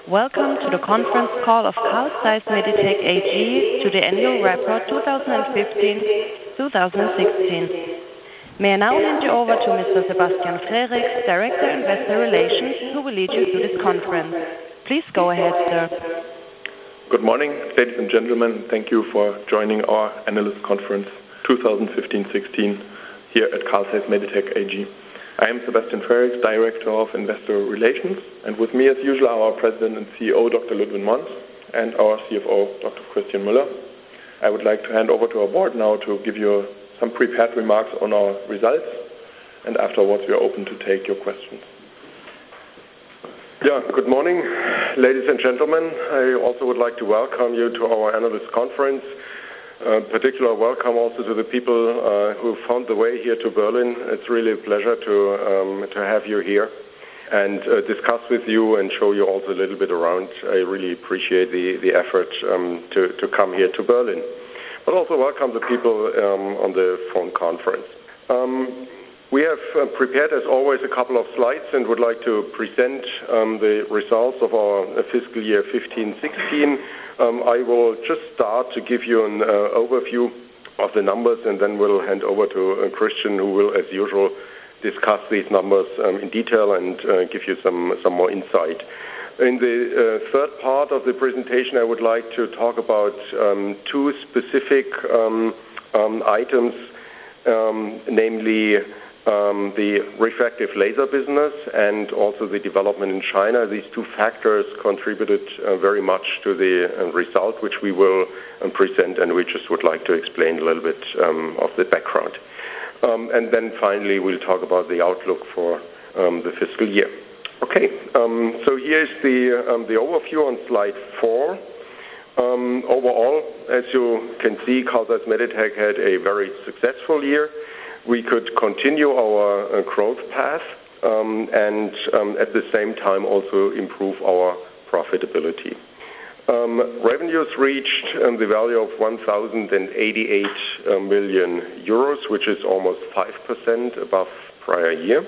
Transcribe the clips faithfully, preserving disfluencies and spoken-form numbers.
Welcome to the conference call of Carl Zeiss Meditec A G to the annual report twenty fifteen twenty sixteen. May I now hand you over to Mister Sebastian Frericks, Director Investor Relations, who will lead you through this conference. Please go ahead, sir. Good morning, ladies and gentlemen. Thank you for joining our analyst conference twenty fifteen sixteen here at Carl Zeiss Meditec A G. I am Sebastian Frericks, Director of Investor Relations, and with me as usual are our President and C E O, Doctor Ludwin Monz, and our C F O, Doctor Christian Müller. I would like to hand over to our board now to give you some prepared remarks on our results, and afterwards we are open to take your questions. Yeah, good morning, ladies and gentlemen. I also would like to welcome you to our analyst conference. Uh, particular welcome also to the people uh, who found the way here to Berlin. It's really a pleasure to um, to have you here and uh, discuss with you and show you also a little bit around. I really appreciate the, the effort um, to, to come here to Berlin. But also welcome the people um, on the phone conference. Um, we have uh, prepared, as always, a couple of slides and would like to present um, the results of our uh, fiscal year fifteen sixteen. Um, I will just start to give you an uh, overview of the numbers, and then we'll hand over to uh, Christian, who will, as usual, discuss these numbers um, in detail and uh, give you some, some more insight. In the uh, third part of the presentation, I would like to talk about um, two specific um, um, items, um, namely Um, the refractive laser business and also the development in China. These two factors contributed uh, very much to the uh, result, which we will um, present, and we just would like to explain a little bit um, of the background. Um, and then finally, we'll talk about the outlook for um, the fiscal year. Okay, um, so here's the, um, the overview on slide four. Um, overall, as you can see, Carl Zeiss Meditec had a very successful year. We could continue our uh, growth path um, and um, at the same time also improve our profitability. Um, revenues reached um, the value of one thousand eighty-eight uh, million euros, which is almost five percent above prior year.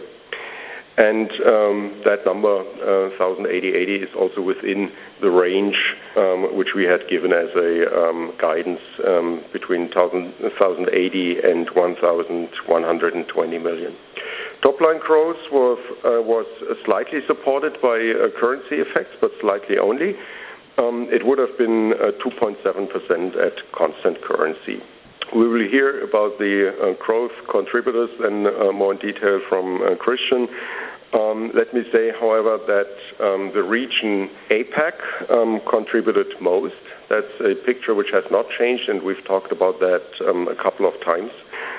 And um, that number, uh, one thousand eighty is also within the range um, which we had given as a um, guidance um, between one thousand eighty and one thousand one hundred twenty million. Top line growth was, uh, was slightly supported by uh, currency effects, but slightly only. Um, it would have been uh, two point seven percent at constant currency. We will hear about the uh, growth contributors and uh, more in detail from uh, Christian. Um, let me say, however, that um, the region APAC um, contributed most. That's a picture which has not changed, and we've talked about that um, a couple of times.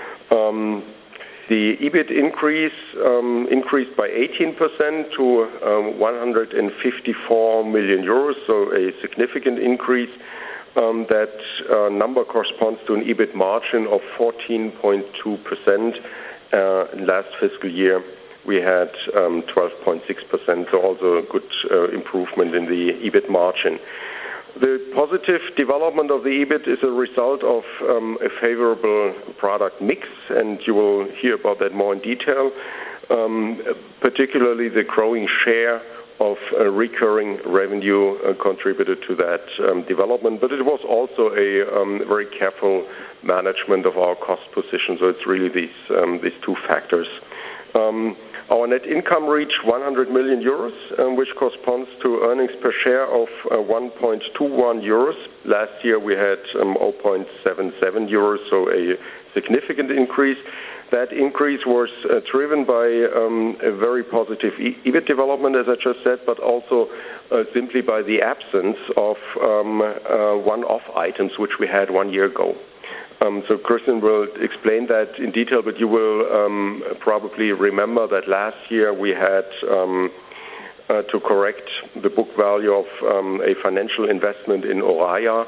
Um, the E B I T increase um, increased by eighteen percent to um, one hundred fifty-four million euros, so a significant increase. Um, that uh, number corresponds to an E B I T margin of fourteen point two percent. Uh, last fiscal year, we had um, twelve point six percent, so also a good uh, improvement in the E B I T margin. The positive development of the E B I T is a result of um, a favorable product mix, and you will hear about that more in detail, um, particularly the growing share of uh, recurring revenue uh, contributed to that um, development, but it was also a um, very careful management of our cost position, so it's really these, um, these two factors. Um, our net income reached one hundred million euros, um, which corresponds to earnings per share of uh, one point two one euros. Last year we had um, zero point seven seven euros, so a significant increase. That increase was uh, driven by um, a very positive E B I T development, as I just said, but also uh, simply by the absence of um, uh, one-off items which we had one year ago. Um, so Christian will explain that in detail, but you will um, probably remember that last year we had um, uh, to correct the book value of um, a financial investment in Oraya.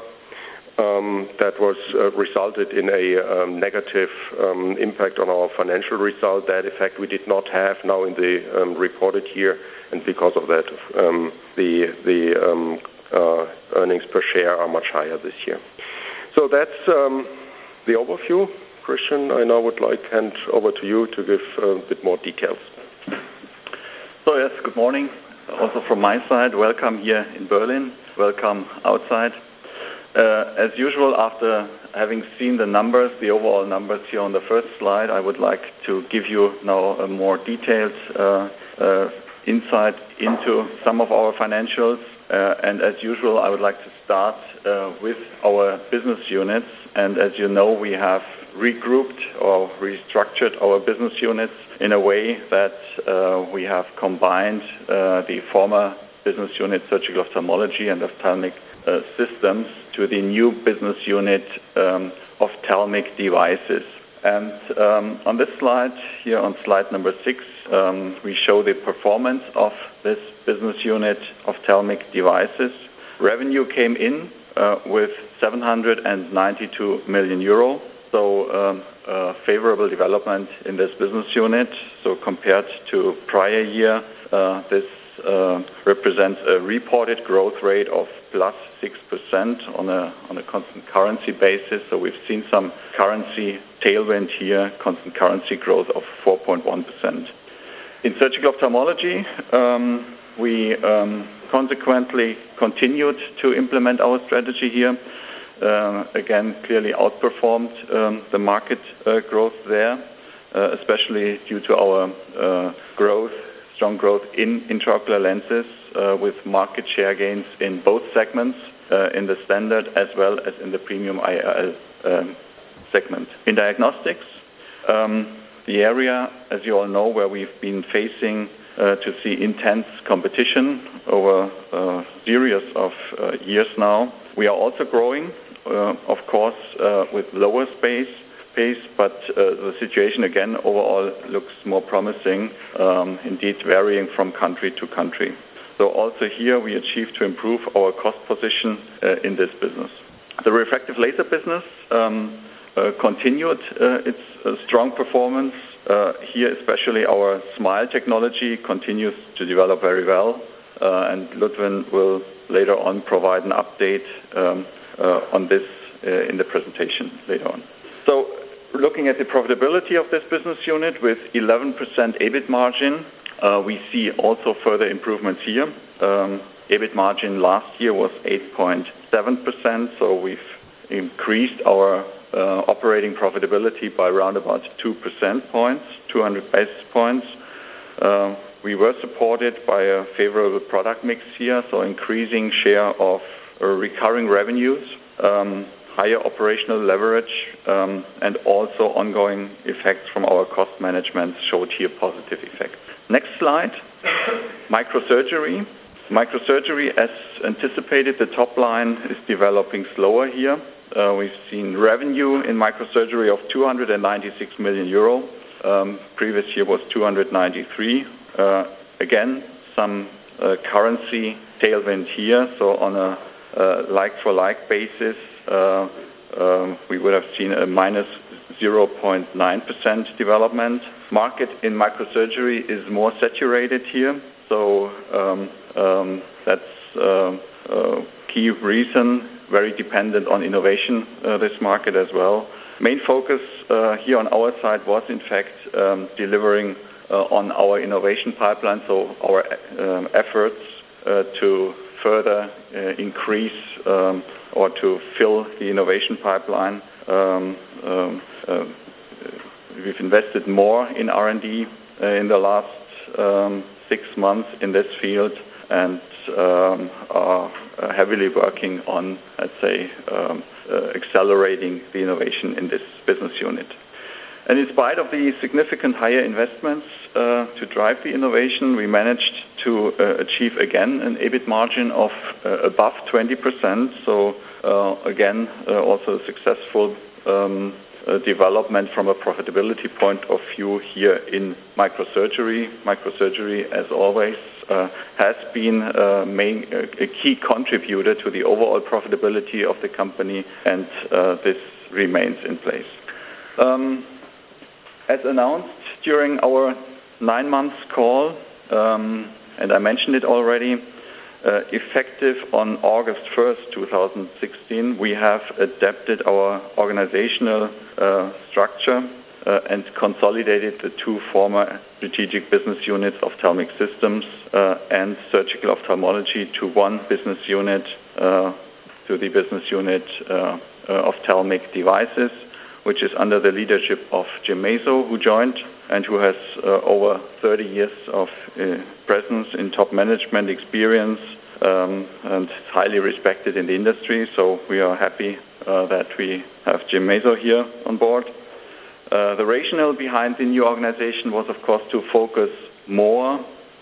Um, that was uh, resulted in a um, negative um, impact on our financial result. That effect we did not have now in the um, reported year, and because of that, um, the the um, uh, earnings per share are much higher this year. So that's um, the overview. Christian, I now would like to hand over to you to give a bit more details. So yes, good morning. also from my side, welcome here in Berlin, welcome outside. Uh, as usual, after having seen the numbers, the overall numbers here on the first slide, I would like to give you now a more detailed uh, uh, insight into some of our financials. Uh, and as usual, I would like to start uh, with our business units. And as you know, we have regrouped or restructured our business units in a way that uh, we have combined uh, the former business unit surgical ophthalmology and ophthalmic uh, systems to the new business unit um, ophthalmic devices. And um, on this slide, here on slide number six, um, we show the performance of this business unit ophthalmic devices. Revenue came in uh, with seven hundred ninety-two million euro. So um, a favorable development in this business unit. So compared to prior year, uh, this uh, represents a reported growth rate of plus six percent on a on a constant currency basis. So we've seen some currency tailwind here, constant currency growth of four point one percent. In surgical ophthalmology, um, we um, consequently continued to implement our strategy here. Uh, again, clearly outperformed um, the market uh, growth there, uh, especially due to our uh, growth, strong growth in intraocular lenses uh, with market share gains in both segments, uh, in the standard as well as in the premium I R L um, segment. In diagnostics, um, the area, as you all know, where we've been facing uh, to see intense competition over a series of uh, years now. We are also growing, uh, of course, uh, with lower space, pace, but uh, the situation again overall looks more promising, um, indeed varying from country to country. So also here we achieved to improve our cost position uh, in this business. The refractive laser business um, uh, continued uh, its uh, strong performance. Uh, here especially our SMILE technology continues to develop very well, uh, and Ludwin will later on provide an update um, uh, on this uh, in the presentation later on. So looking at the profitability of this business unit with eleven percent EBIT margin, uh, we see also further improvements here. Um, EBIT margin last year was eight point seven percent, so we've increased our uh, operating profitability by around about two percent points, two hundred basis points. Uh, we were supported by a favorable product mix here, so increasing share of uh, recurring revenues, um, higher operational leverage, um, and also ongoing effects from our cost management showed here positive effects. Next slide, microsurgery. Microsurgery, as anticipated, the top line is developing slower here. Uh, we've seen revenue in microsurgery of two hundred ninety-six million euro. Um, previous year was two hundred ninety-three. Uh, again, some uh, currency tailwind here. So on a uh, like-for-like basis, uh, uh, we would have seen a minus zero point nine percent development. Market in microsurgery is more saturated here. So um, um, that's uh, a key reason. Very dependent on innovation, uh, this market as well. Main focus uh, here on our side was, in fact, um, delivering uh, on our innovation pipeline, so our um, efforts uh, to further uh, increase um, or to fill the innovation pipeline. Um, um, uh, we've invested more in R and D uh, in the last um, six months in this field, and um, are heavily working on, let's say, um, uh, accelerating the innovation in this business unit. And in spite of the significant higher investments uh, to drive the innovation, we managed to uh, achieve again an EBIT margin of uh, above twenty percent. So uh, again, uh, also a successful um, uh, development from a profitability point of view here in microsurgery. Microsurgery, as always, Uh, has been uh, main, uh, a key contributor to the overall profitability of the company, and uh, this remains in place. Um, as announced during our nine months call, um, and I mentioned it already, uh, effective on August first, two thousand sixteen, we have adapted our organizational uh, structure. uh, and consolidated the two former strategic business units, Ophthalmic Systems uh, and Surgical Ophthalmology, to one business unit, uh, to the business unit uh, uh, Ophthalmic Devices, which is under the leadership of Jim Mazo, who joined and who has uh, over thirty years of uh, presence in top management experience, um, and is highly respected in the industry. So we are happy uh, that we have Jim Mazo here on board. Uh, the rationale behind the new organization was, of course, to focus more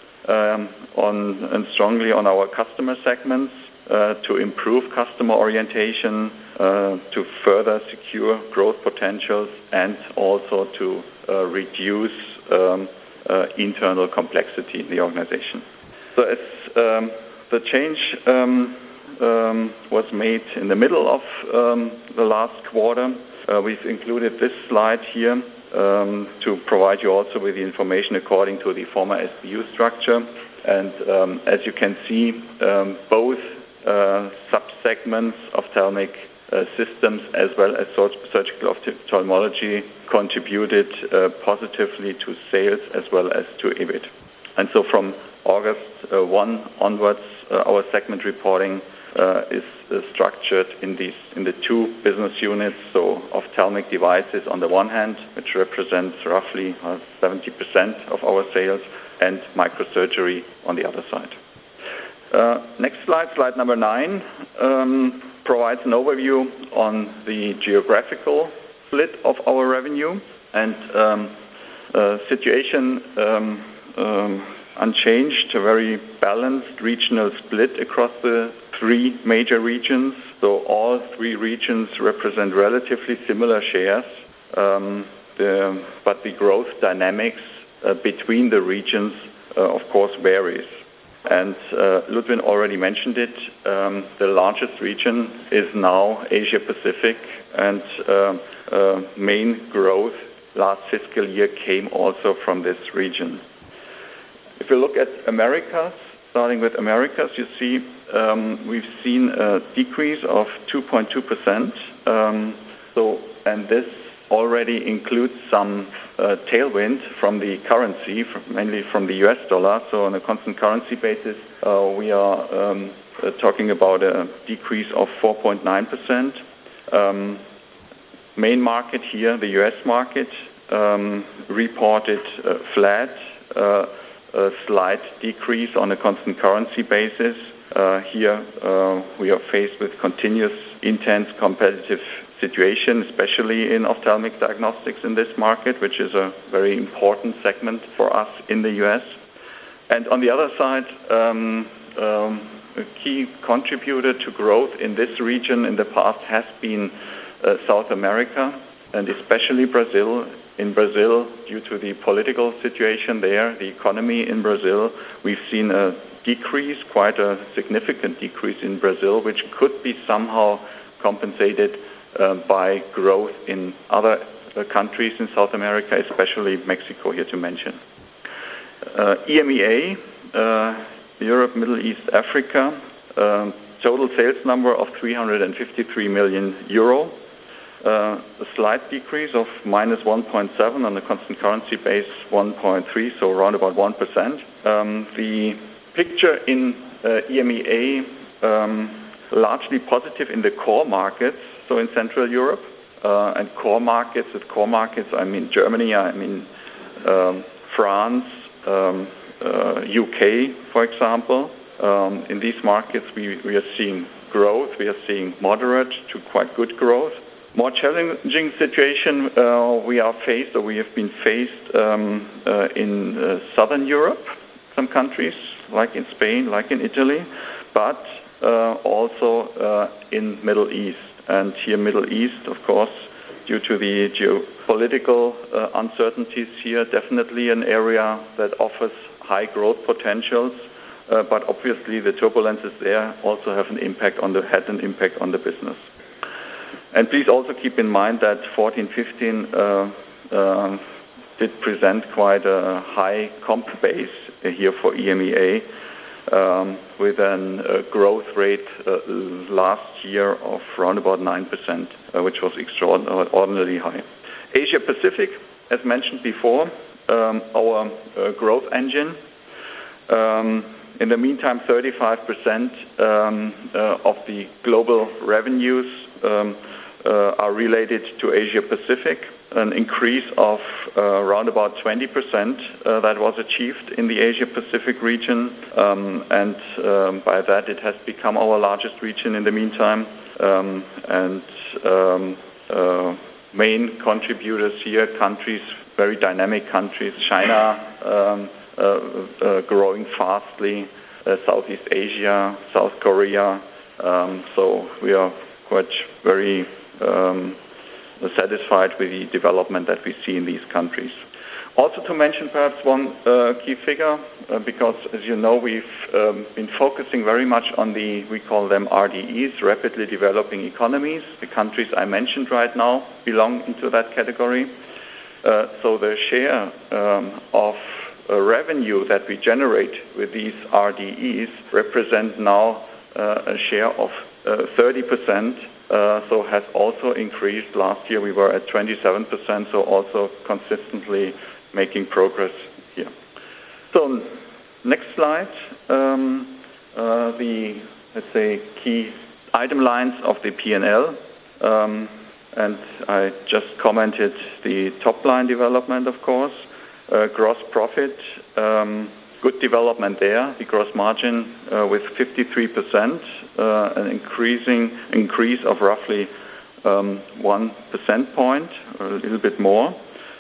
um, on and strongly on our customer segments, uh, to improve customer orientation, uh, to further secure growth potentials, and also to uh, reduce um, uh, internal complexity in the organization. So as um, the change um, um, was made in the middle of um, the last quarter, Uh, we've included this slide here um, to provide you also with the information according to the former S B U structure. And um, as you can see, um, both uh, subsegments, ophthalmic uh, systems as well as surgical ophthalmology, contributed uh, positively to sales as well as to EBIT. And so from August uh, first onwards, uh, our segment reporting Uh, is uh, structured in these in the two business units. So Ophthalmic Devices on the one hand, which represents roughly uh, seventy percent of our sales, and Microsurgery on the other side. Uh, next slide, slide number nine, um, provides an overview on the geographical split of our revenue, and um, uh, situation um, um, unchanged, a very balanced regional split across the three major regions. So all three regions represent relatively similar shares, um, the, but the growth dynamics uh, between the regions, uh, of course, varies. And uh, Ludwin already mentioned it. Um, the largest region is now Asia Pacific, and uh, uh, main growth last fiscal year came also from this region. If you look at Americas, starting with Americas, you see um, we've seen a decrease of two point two percent. Um, so, and this already includes some uh, tailwind from the currency, from, mainly from the U S dollar. So on a constant currency basis, uh, we are um, uh, talking about a decrease of four point nine percent. Um, main market here, the U S market, um, reported uh, flat. Uh, a slight decrease on a constant currency basis. Uh, here uh, we are faced with continuous intense competitive situation, especially in ophthalmic diagnostics in this market, which is a very important segment for us in the U S. And on the other side, um, um, a key contributor to growth in this region in the past has been uh, South America, and especially Brazil. In Brazil, due to the political situation there, the economy in Brazil, we've seen a decrease, quite a significant decrease in Brazil, which could be somehow compensated uh, by growth in other uh, countries in South America, especially Mexico here to mention. Uh, E M E A, uh, Europe, Middle East, Africa, uh, total sales number of three hundred fifty-three million euro. Uh, a slight decrease of minus one point seven on the constant currency base, one point three, so around about one percent. Um, the picture in uh, E M E A um, largely positive in the core markets, so in Central Europe, uh, and core markets, with core markets I mean Germany, I mean um, France, um, uh, U K, for example. Um, in these markets we, we are seeing growth, we are seeing moderate to quite good growth. More challenging situation uh, we are faced, or we have been faced um, uh, in uh, Southern Europe, some countries, like in Spain, like in Italy, but uh, also uh, in Middle East. And here Middle East, of course, due to the geopolitical uh, uncertainties here, definitely an area that offers high growth potentials, uh, but obviously the turbulences there also have an impact on the, had an impact on the business. And please also keep in mind that fourteen fifteen uh, uh, did present quite a high comp base here for E M E A, um, with a uh, growth rate uh, last year of around about nine percent, uh, which was extraordinarily high. Asia Pacific, as mentioned before, um, our uh, growth engine. Um, in the meantime, thirty-five percent um, uh, of the global revenues um, uh, are related to Asia Pacific, an increase of uh, around about twenty percent uh, that was achieved in the Asia Pacific region, um, and um, by that it has become our largest region in the meantime. Um, and um, uh, main contributors here, countries, very dynamic countries, China um, uh, uh, growing fastly, uh, Southeast Asia, South Korea. Um, so we are quite very um, satisfied with the development that we see in these countries. Also to mention perhaps one uh, key figure, uh, because as you know, we've um, been focusing very much on the, we call them R D Es, rapidly developing economies. The countries I mentioned right now belong into that category. Uh, so the share um, of uh, revenue that we generate with these R D Es represent now uh, a share of uh, thirty percent. Uh, so has also increased. Last year we were at twenty-seven percent, so also consistently making progress here. So next slide, um, uh, the, let's say, key item lines of the P and L. Um, and I just commented the top line development, of course. Uh, gross profit, um, good development there. The gross margin uh, with fifty-three percent, uh, an increasing increase of roughly um, one percent point, or a little bit more.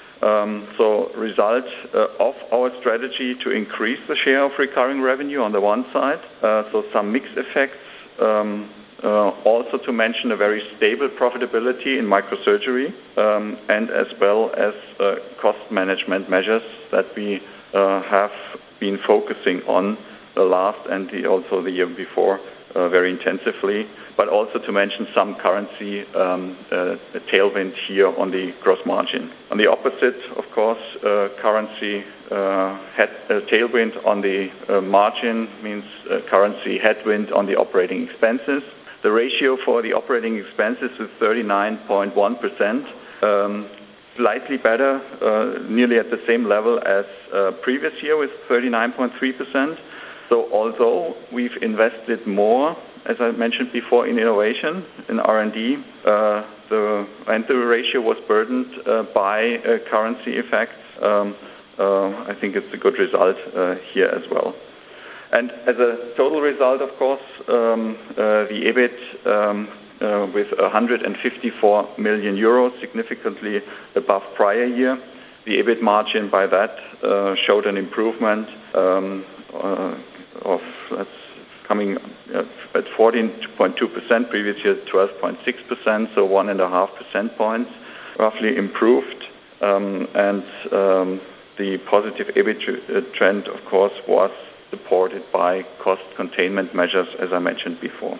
Um, so result uh, of our strategy to increase the share of recurring revenue on the one side, uh, so some mix effects. Um, uh, also to mention a very stable profitability in microsurgery, um, and as well as uh, cost management measures that we uh, have been focusing on the last and the, also the year before uh, very intensively. But also to mention some currency um, uh, tailwind here on the gross margin. On the opposite, of course, uh, currency uh, had a tailwind on the uh, margin, means uh, currency headwind on the operating expenses. The ratio for the operating expenses is thirty-nine point one percent, um, slightly better, uh, nearly at the same level as uh, previous year with thirty-nine point three percent. So although we've invested more, as I mentioned before, in innovation, in R and D, uh, the, and the ratio was burdened uh, by uh, currency effects. Um, uh, I think it's a good result uh, here as well. And as a total result, of course, um, uh, the EBIT um, uh, with one hundred fifty-four million euros, significantly above prior year. The EBIT margin by that uh, showed an improvement um, uh, of, let's coming at fourteen point two percent, previous year twelve point six percent, so one and a half percent points, roughly improved. Um, and um, the positive EBIT trend, of course, was supported by cost containment measures, as I mentioned before.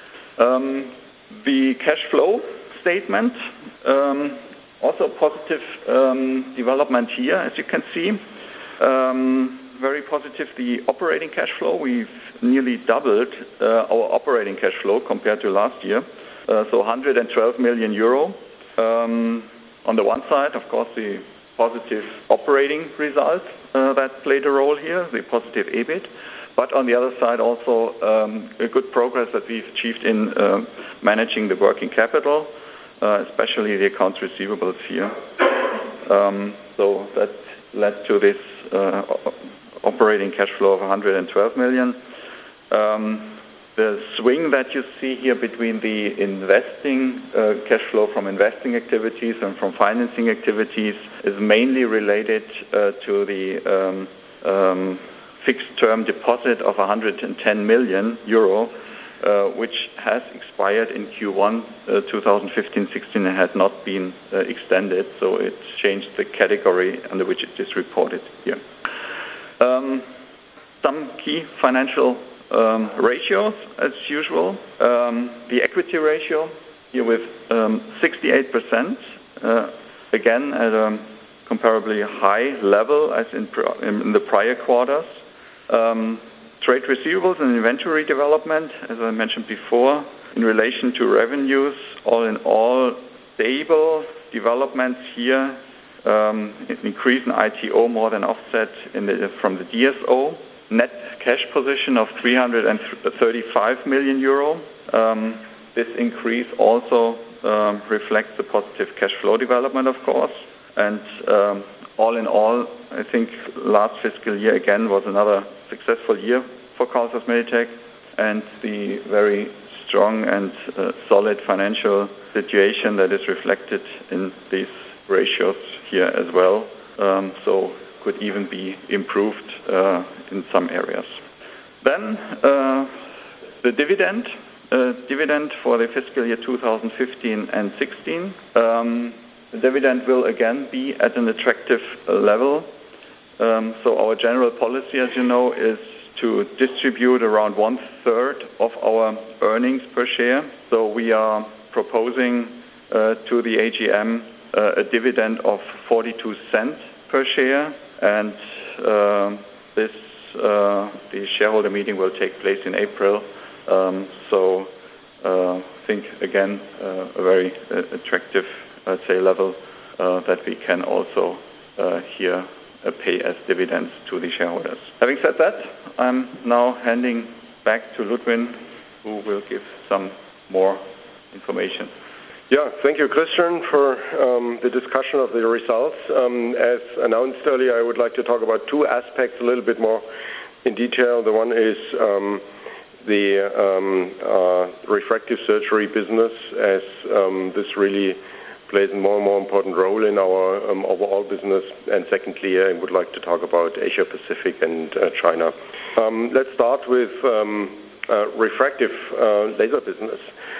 Um, the cash flow statement, um, also positive um, development here, as you can see. Um, very positive, the operating cash flow. We've nearly doubled uh, our operating cash flow compared to last year. Uh, so one hundred twelve million euro. Um, on the one side, of course, the positive operating result uh, that played a role here, the positive EBIT. But on the other side, also um, a good progress that we've achieved in uh, managing the working capital, uh, especially the accounts receivables here. Um, so that led to this uh, operating cash flow of one hundred twelve million. Um, the swing that you see here between the investing uh, cash flow from investing activities and from financing activities is mainly related uh, to the um, um, fixed-term deposit of one hundred ten million euro, uh, which has expired in Q one uh, twenty fifteen sixteen and had not been uh, extended, so it changed the category under which it is reported here. Um, some key financial um, ratios, as usual. Um, the equity ratio here with um, sixty-eight percent, uh, again at a comparably high level as in, pr in the prior quarters. Um, trade receivables and inventory development, as I mentioned before, in relation to revenues, all in all, stable developments here Um, an increase in I T O more than offset in the, from the D S O. Net cash position of three hundred thirty-five million euro. Um, this increase also um, reflects the positive cash flow development, of course. And um, all in all, I think last fiscal year again was another successful year for Carl Zeiss Meditec, and the very strong and uh, solid financial situation that is reflected in these ratios here as well, um, so could even be improved uh, in some areas. Then uh, the dividend, uh, dividend for the fiscal year two thousand fifteen and sixteen. Um, the dividend will again be at an attractive uh, level. Um, so our general policy, as you know, is to distribute around one third of our earnings per share. So we are proposing uh, to the A G M Uh, a dividend of forty-two cents per share, and uh, this uh, the shareholder meeting will take place in April. Um, so uh, I think again uh, a very uh, attractive, I'd say, level uh, that we can also uh, here uh, pay as dividends to the shareholders. Having said that, I'm now handing back to Ludwin, who will give some more information. Yeah, thank you, Christian, for um, the discussion of the results. Um, as announced earlier, I would like to talk about two aspects a little bit more in detail. The one is um, the um, uh, refractive surgery business, as um, this really plays a more and more important role in our um, overall business. And secondly, I would like to talk about Asia Pacific and uh, China. Um, let's start with um, uh, refractive uh, laser business.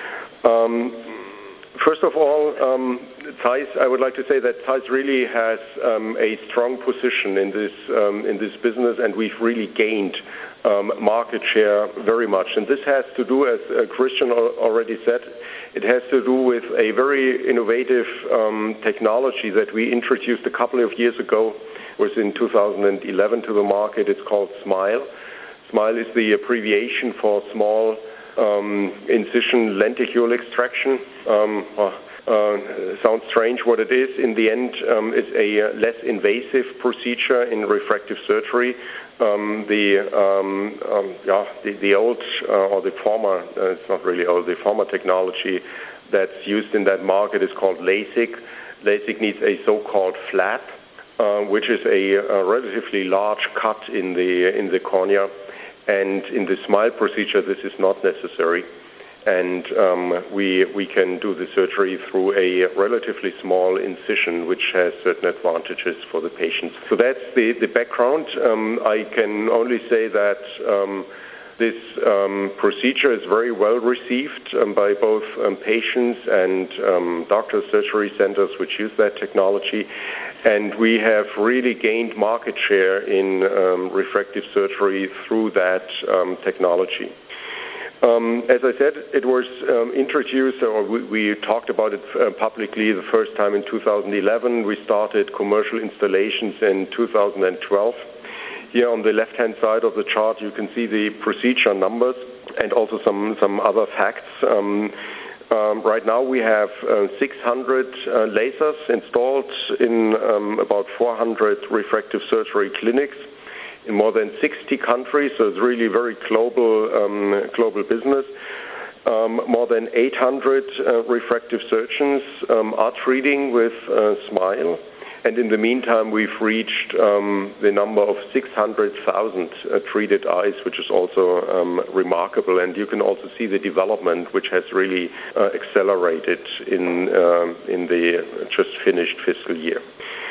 Um, First of all, um, Zeiss, I would like to say that Zeiss really has um, a strong position in this um, in this business, and we've really gained um, market share very much. And this has to do, as uh, Christian already said, it has to do with a very innovative um, technology that we introduced a couple of years ago. It was in two thousand eleven to the market. It's called SMILE. SMILE is the abbreviation for small Um, incision lenticule extraction. Um, uh, uh, sounds strange what it is. In the end, um, it's a uh, less invasive procedure in refractive surgery. Um, the, um, um, yeah, the the old uh, or the former, uh, it's not really old, the former technology that's used in that market is called LASIK. LASIK needs a so-called flap, uh, which is a, a relatively large cut in the in the cornea. And in the SMILE procedure, this is not necessary. And um, we, we can do the surgery through a relatively small incision, which has certain advantages for the patients. So that's the, the background. Um, I can only say that um, this um, procedure is very well received um, by both um, patients and um, doctor surgery centers which use that technology. And we have really gained market share in um, refractive surgery through that um, technology. Um, as I said, it was um, introduced, or we, we talked about it uh, publicly the first time in two thousand eleven. We started commercial installations in two thousand twelve. Here on the left-hand side of the chart, you can see the procedure numbers and also some, some other facts. Um, Um, right now we have uh, six hundred uh, lasers installed in um, about four hundred refractive surgery clinics in more than sixty countries, so it's really very global, um, global business. Um, more than eight hundred uh, refractive surgeons um, are treating with uh, SMILE. And in the meantime, we've reached um, the number of six hundred thousand uh, treated eyes, which is also um, remarkable. And you can also see the development, which has really uh, accelerated in, uh, in the just finished fiscal year.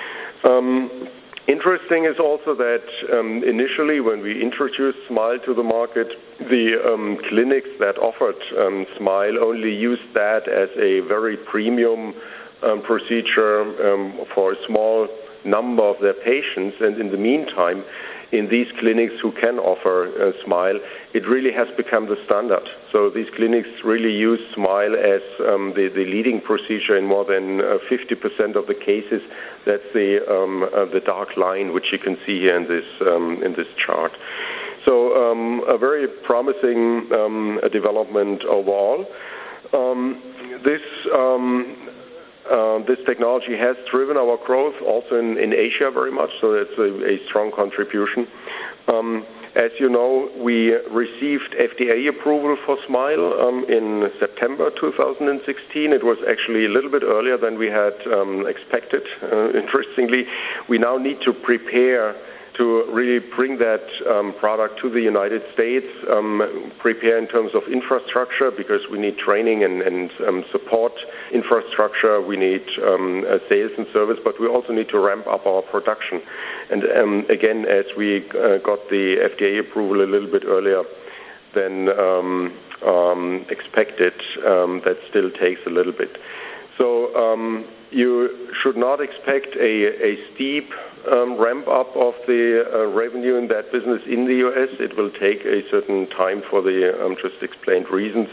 Um, interesting is also that um, initially, when we introduced SMILE to the market, the um, clinics that offered um, SMILE only used that as a very premium Um, procedure um, for a small number of their patients, and in the meantime, in these clinics who can offer uh, SMILE, it really has become the standard. So these clinics really use SMILE as um, the, the leading procedure in more than uh, fifty percent of the cases. That's the um, uh, the dark line, which you can see here in this um, in this chart. So um, a very promising um, development overall. Um, this um, uh, this technology has driven our growth also in, in Asia very much, so it's a, a strong contribution. Um, As you know, we received F D A approval for SMILE um, in September two thousand sixteen. It was actually a little bit earlier than we had um, expected, uh, interestingly. We now need to prepare to really bring that um, product to the United States, um, prepare in terms of infrastructure, because we need training and, and um, support infrastructure, we need um, uh, sales and service, but we also need to ramp up our production. And um, again, as we uh, got the F D A approval a little bit earlier than um, um, expected, um, that still takes a little bit. So um, you should not expect a, a steep um, ramp up of the uh, revenue in that business in the U S. It will take a certain time for the um, just explained reasons.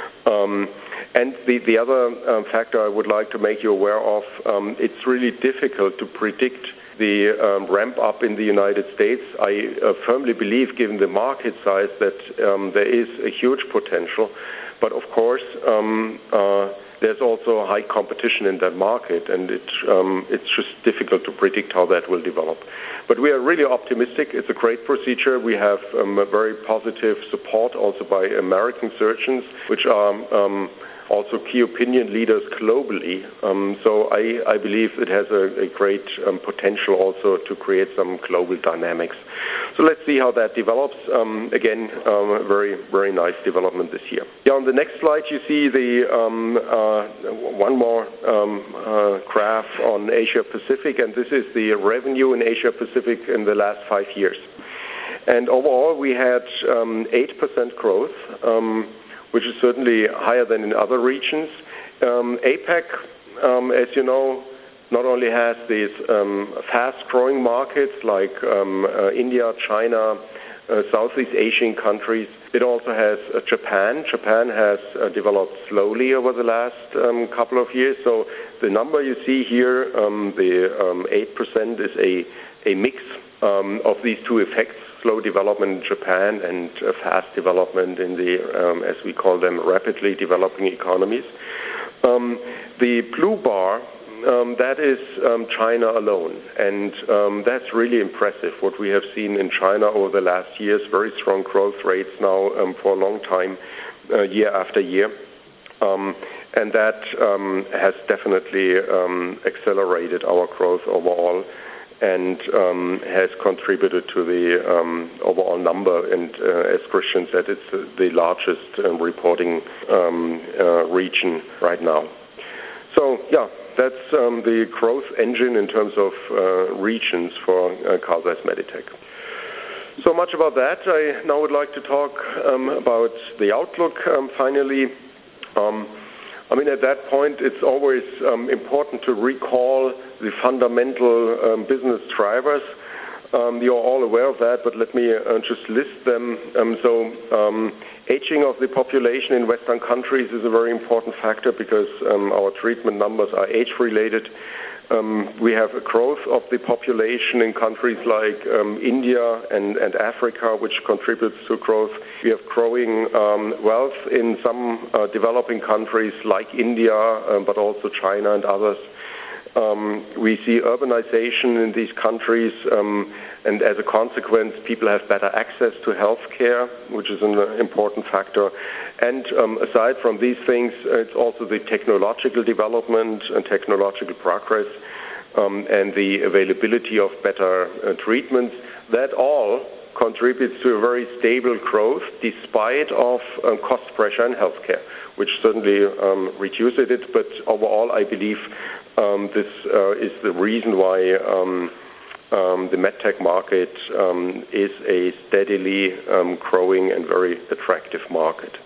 Um, and the, the other um, factor I would like to make you aware of, um, it's really difficult to predict the um, ramp up in the United States. I uh, firmly believe, given the market size, that um, there is a huge potential. But of course, um, uh, there's also high competition in that market, and it, um, it's just difficult to predict how that will develop. But we are really optimistic. It's a great procedure. We have um, a very positive support also by American surgeons, which are um, also key opinion leaders globally. Um, so I, I believe it has a, a great um, potential also to create some global dynamics. So let's see how that develops. Um, again, um, a very, very nice development this year. Yeah, on the next slide you see the um, uh, one more um, uh, graph on Asia Pacific, and this is the revenue in Asia Pacific in the last five years. And overall we had um, eight percent growth, um, which is certainly higher than in other regions. Um, APAC, um, as you know, not only has these um, fast-growing markets like um, uh, India, China, uh, Southeast Asian countries, it also has uh, Japan. Japan has uh, developed slowly over the last um, couple of years. So the number you see here, um, the um, eight percent, is a, a mix um, of these two effects. Slow development in Japan and uh, fast development in the, um, as we call them, rapidly developing economies. Um, the blue bar, um, that is um, China alone, and um, that's really impressive what we have seen in China over the last years, very strong growth rates now um, for a long time, uh, year after year. Um, and that um, has definitely um, accelerated our growth overall, and um, has contributed to the um, overall number. And uh, as Christian said, it's uh, the largest um, reporting um, uh, region right now. So, yeah, that's um, the growth engine in terms of uh, regions for uh, Carl Zeiss Meditec. So much about that. I now would like to talk um, about the outlook um, finally. Um, I mean, at that point, it's always um, important to recall the fundamental um, business drivers. Um, you're all aware of that, but let me uh, just list them. Um, so, um, aging of the population in Western countries is a very important factor because um, our treatment numbers are age-related. Um, we have a growth of the population in countries like um, India and, and Africa, which contributes to growth. We have growing um, wealth in some uh, developing countries like India, um, but also China and others. Um, we see urbanization in these countries, um, and as a consequence, people have better access to health care, which is an important factor. And um, aside from these things, it's also the technological development and technological progress um, and the availability of better uh, treatments. That all contributes to a very stable growth despite of um, cost pressure in healthcare, which certainly um, reduces it. But overall, I believe um, this uh, is the reason why um, um, the medtech market um, is a steadily um, growing and very attractive market.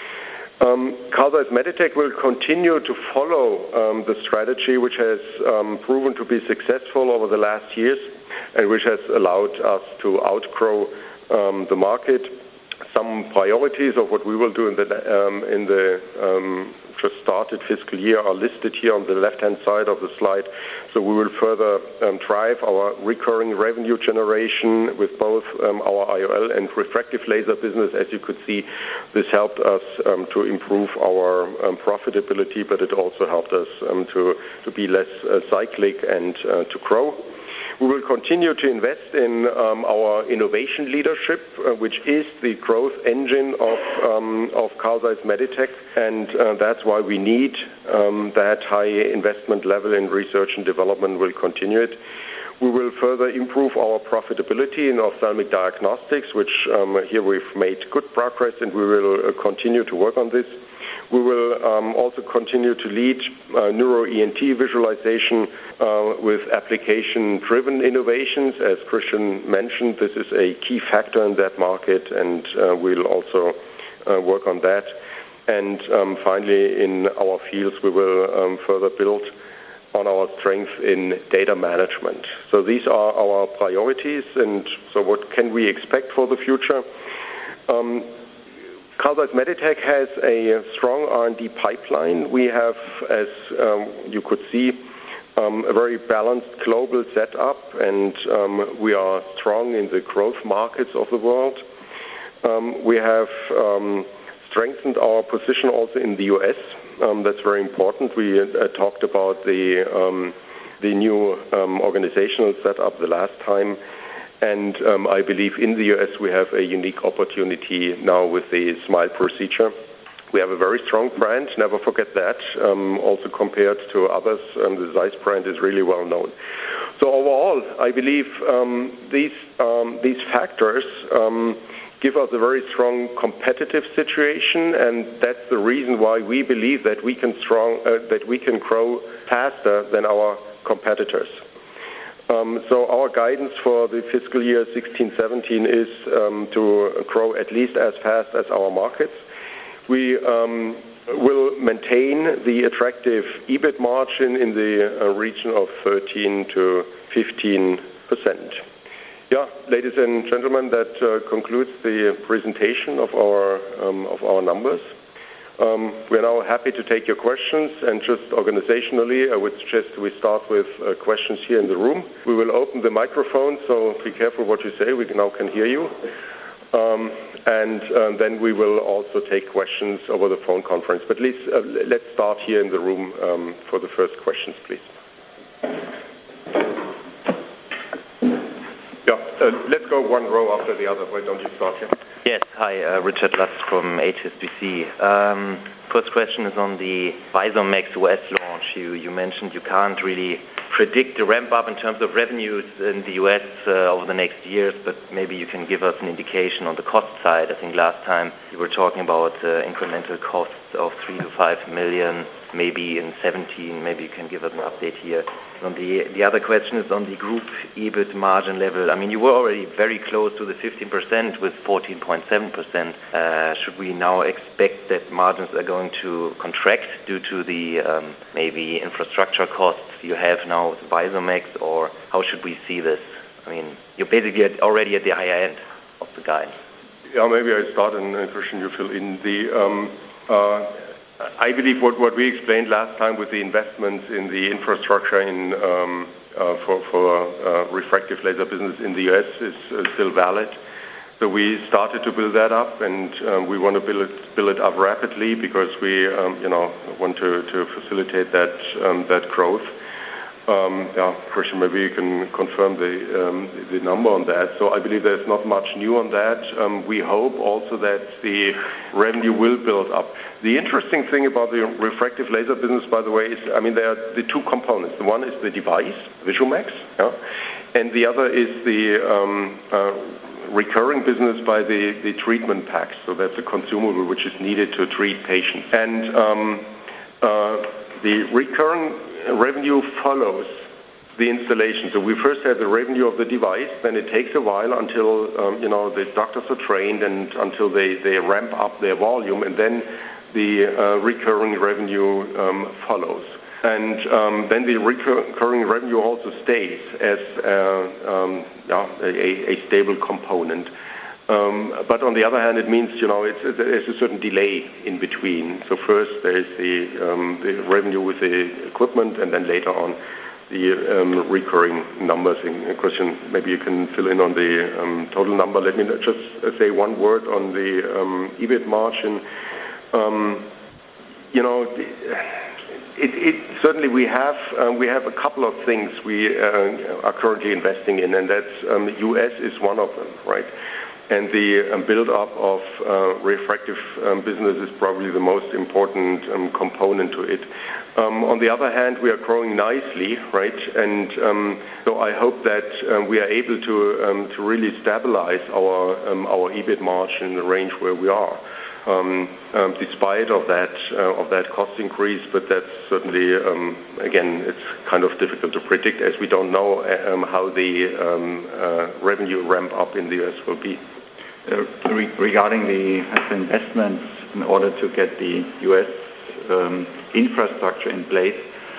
Um, Carl Zeiss Meditec will continue to follow um, the strategy which has um, proven to be successful over the last years and which has allowed us to outgrow um, the market. some priorities of what we will do in the um, in the um, just started fiscal year are listed here on the left-hand side of the slide. So we will further um, drive our recurring revenue generation with both um, our I O L and refractive laser business. As you could see, this helped us um, to improve our um, profitability, but it also helped us um, to, to be less uh, cyclic and uh, to grow. We will continue to invest in um, our innovation leadership, uh, which is the growth engine of um, of Carl Zeiss Meditec, and uh, that's why we need um, that high investment level in research and development. Will continue it. We will further improve our profitability in ophthalmic diagnostics, which um, here we've made good progress, and we will uh, continue to work on this. We will um, also continue to lead uh, neuro-E N T visualization uh, with application-driven innovations. As Christian mentioned, this is a key factor in that market, and uh, we'll also uh, work on that. And um, finally, in our fields, we will um, further build on our strength in data management. So these are our priorities, and so what can we expect for the future? Um, Carl Zeiss Meditec has a strong R and D pipeline. We have, as um, you could see, um, a very balanced global setup, and um, we are strong in the growth markets of the world. Um, we have um, strengthened our position also in the U S. Um, that's very important. We uh, talked about the um, the new um, organizational setup the last time. And um, I believe in the U S we have a unique opportunity now with the SMILE procedure. We have a very strong brand, never forget that. Um, also compared to others, um, the Zeiss brand is really well known. So overall, I believe um, these, um, these factors um, give us a very strong competitive situation, and that's the reason why we believe that we can, strong, uh, that we can grow faster than our competitors. Um, so our guidance for the fiscal year sixteen seventeen is um, to grow at least as fast as our markets. We um, will maintain the attractive EBIT margin in the uh, region of thirteen to fifteen percent. Yeah, ladies and gentlemen, that uh, concludes the presentation of our um, of our numbers. Um, we are now happy to take your questions, and just organizationally, I would suggest we start with uh, questions here in the room. We will open the microphone, so be careful what you say. We now can hear you. Um, and uh, then we will also take questions over the phone conference. But please, uh, let's start here in the room um, for the first questions, please. Yeah, uh, let's go one row after the other. Why don't you start here? Yes, hi, uh, Richard Lutz from H S B C. Um, first question is on the VISUMAX U S launch. You, you mentioned you can't really predict the ramp-up in terms of revenues in the U S uh, over the next years, but maybe you can give us an indication on the cost side. I think last time you were talking about uh, incremental costs of three to five million, maybe in seventeen. Maybe you can give us an update here. And the the other question is on the group EBIT margin level. I mean, you were already very close to the fifteen percent with fourteen point seven percent. Uh, should we now expect that margins are going to contract due to the um, maybe infrastructure costs you have now with VISUMAX, or how should we see this? I mean, you're basically at, already at the higher end of the guide. Yeah, maybe I start and uh, Christian, you fill in. The um, uh, I believe what, what we explained last time with the investments in the infrastructure in um, uh, for, for uh, refractive laser business in the U S is uh, still valid. So we started to build that up, and um, we want to build it, build it up rapidly because we, um, you know, want to, to facilitate that um, that growth. Um, yeah, Christian, maybe you can confirm the um, the number on that. So I believe there's not much new on that. Um, we hope also that the revenue will build up. The interesting thing about the refractive laser business, by the way, is, I mean, there are the two components. The one is the device, VISUMAX, yeah, and the other is the um, uh, recurring business by the, the treatment packs. So that's a consumable which is needed to treat patients. And um, uh, the recurring revenue follows the installation. So we first have the revenue of the device, then it takes a while until um, you know the doctors are trained and until they, they ramp up their volume, and then the uh, recurring revenue um, follows. And um, then the recurring revenue also stays as uh, um, yeah, a, a stable component. Um, but on the other hand, it means, you know, it's, there's a certain delay in between. So first there is the, um, the revenue with the equipment, and then later on the um, recurring numbers. In question, maybe you can fill in on the um, total number. Let me just say one word on the um, EBIT margin. Um, you know, it, it, certainly we have uh, we have a couple of things we uh, are currently investing in, and that's um, U S is one of them, right? And the um, build-up of uh, refractive um, business is probably the most important um, component to it. Um, on the other hand, we are growing nicely, right? And um, so I hope that um, we are able to um, to really stabilize our um, our EBIT margin in the range where we are, um, um, despite of that uh, of that cost increase. But that's certainly um, again, it's kind of difficult to predict, as we don't know um, how the um, uh, revenue ramp up in the U S will be. Uh, re- regarding the investments in order to get the U S um, infrastructure in place,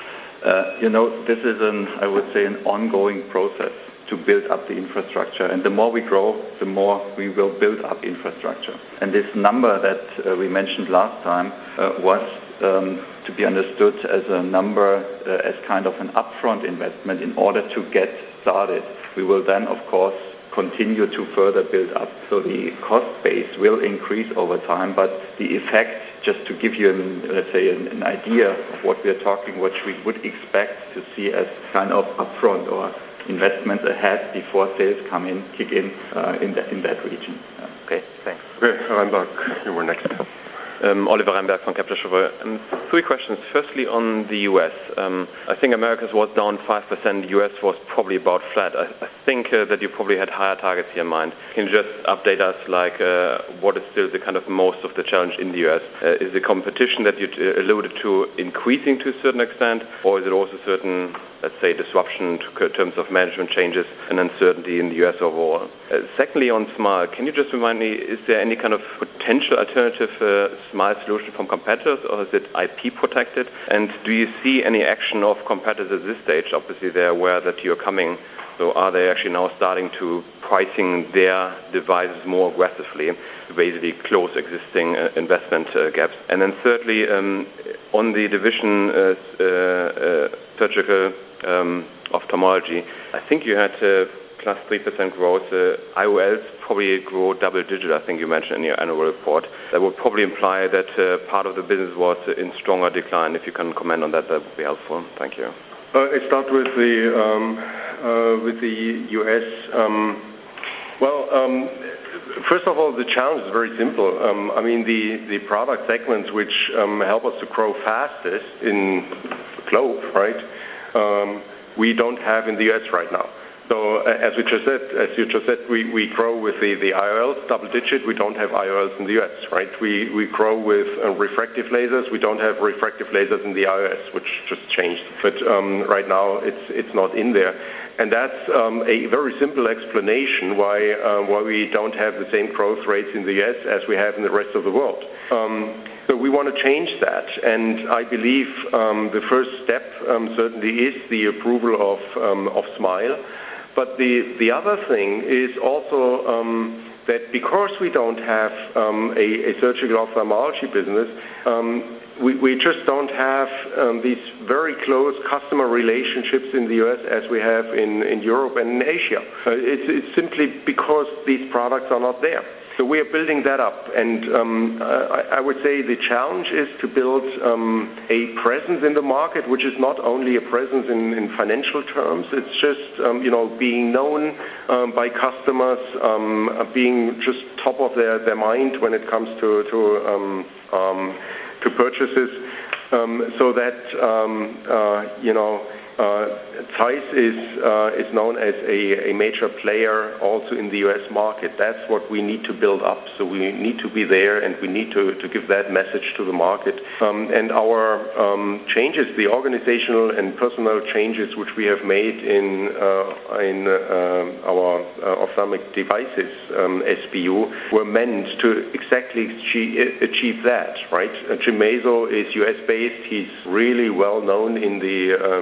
uh, you know, this is an, I would say, an ongoing process to build up the infrastructure. And the more we grow, the more we will build up infrastructure. And this number that uh, we mentioned last time uh, was um, to be understood as a number, uh, as kind of an upfront investment in order to get started. We will then, of course, continue to further build up. So the cost base will increase over time, but the effect, just to give you, an, let's say, an, an idea of what we are talking, what we would expect to see as kind of upfront or investments ahead before sales come in, kick in, uh, in, that, in that region. Yeah. Okay, thanks. Okay, Reinberg, you were next. Um, Oliver Reinberg from Kepler Cheuvreux. Um, three questions. Firstly, on the U S. Um, I think Americas was down five percent. U S was probably about flat. I, I think uh, that you probably had higher targets here in mind. Can you just update us, like, uh, what is still the kind of most of the challenge in the U S? Uh, is the competition that you uh, alluded to increasing to a certain extent, or is it also certain, let's say, disruption to, in terms of management changes and uncertainty in the U S overall? Uh, secondly, on SMILE, can you just remind me, is there any kind of potential alternative uh, SMILE solution from competitors, or is it I P protected? And do you see any action of competitors at this stage? Obviously, they're aware that you're coming, so are they actually now starting to pricing their devices more aggressively to basically close existing uh, investment uh, gaps? And then thirdly, um, on the division uh, uh, uh, surgical um, ophthalmology, I think you had uh, plus three percent growth. Uh, I O Ls probably grow double digit, I think you mentioned in your annual report. That would probably imply that uh, part of the business was in stronger decline. If you can comment on that, that would be helpful. Thank you. Uh, I start with the um, uh, with the U S. Um, well, um, first of all, the challenge is very simple. Um, I mean, the, the product segments which um, help us to grow fastest in the globe, right? Um, we don't have in the U S right now. So uh, as we just said, as you just said, we, we grow with the, the I O Ls double digit. We don't have I O Ls in the U S, right? We we grow with uh, refractive lasers. We don't have refractive lasers in the I O S, which just changed. But um, right now it's it's not in there, and that's um, a very simple explanation why uh, why we don't have the same growth rates in the U S as we have in the rest of the world. Um, So we want to change that, and I believe um, the first step um, certainly is the approval of um, of SMILE. But the, the other thing is also um, that because we don't have um, a, a surgical ophthalmology business, um, we, we just don't have um, these very close customer relationships in the U S as we have in, in Europe and in Asia. Uh, it's, it's simply because these products are not there. So we are building that up, and um, I, I would say the challenge is to build um, a presence in the market, which is not only a presence in, in financial terms. It's just um, you know being known um, by customers, um, being just top of their, their mind when it comes to to um, um, to purchases, um, so that um, uh, you know. Uh, Zeiss is uh, is known as a, a major player also in the U S market. That's what we need to build up. So we need to be there, and we need to, to give that message to the market. Um, and our um, changes, the organizational and personnel changes which we have made in uh, in uh, our uh, ophthalmic devices um, S B U, were meant to exactly achieve, achieve that. Right? Uh, Jim Mazo is U S based. He's really well known in the um, U S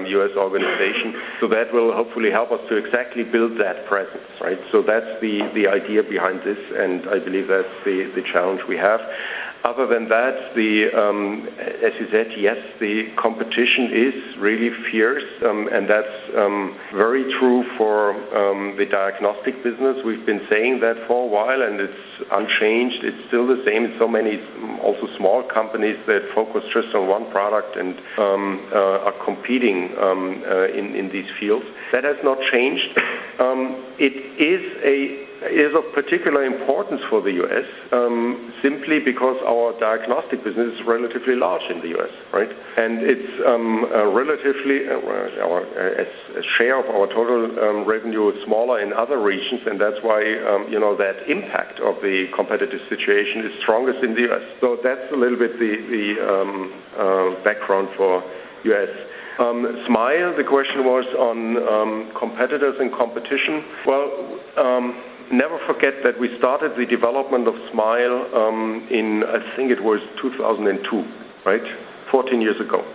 organization. So that will hopefully help us to exactly build that presence, right? So that's the, the idea behind this, and I believe that's the, the challenge we have. Other than that, the, um, as you said, yes, the competition is really fierce, um, and that's um, very true for um, the diagnostic business. We've been saying that for a while, and it's unchanged. It's still the same. It's so many also small companies that focus just on one product and um, uh, are competing um, uh, in, in these fields. That has not changed. Um, it is a is of particular importance for the U S um, simply because our diagnostic business is relatively large in the U S, right? And it's um, uh, relatively, uh, our, uh, as a share of our total um, revenue is smaller in other regions, and that's why, um, you know, that impact of the competitive situation is strongest in the U S. So that's a little bit the, the um, uh, background for U S. Um, SMILE, the question was on um, competitors and competition. Well, um, never forget that we started the development of SMILE um, in, I think it was two thousand two, right? fourteen years ago.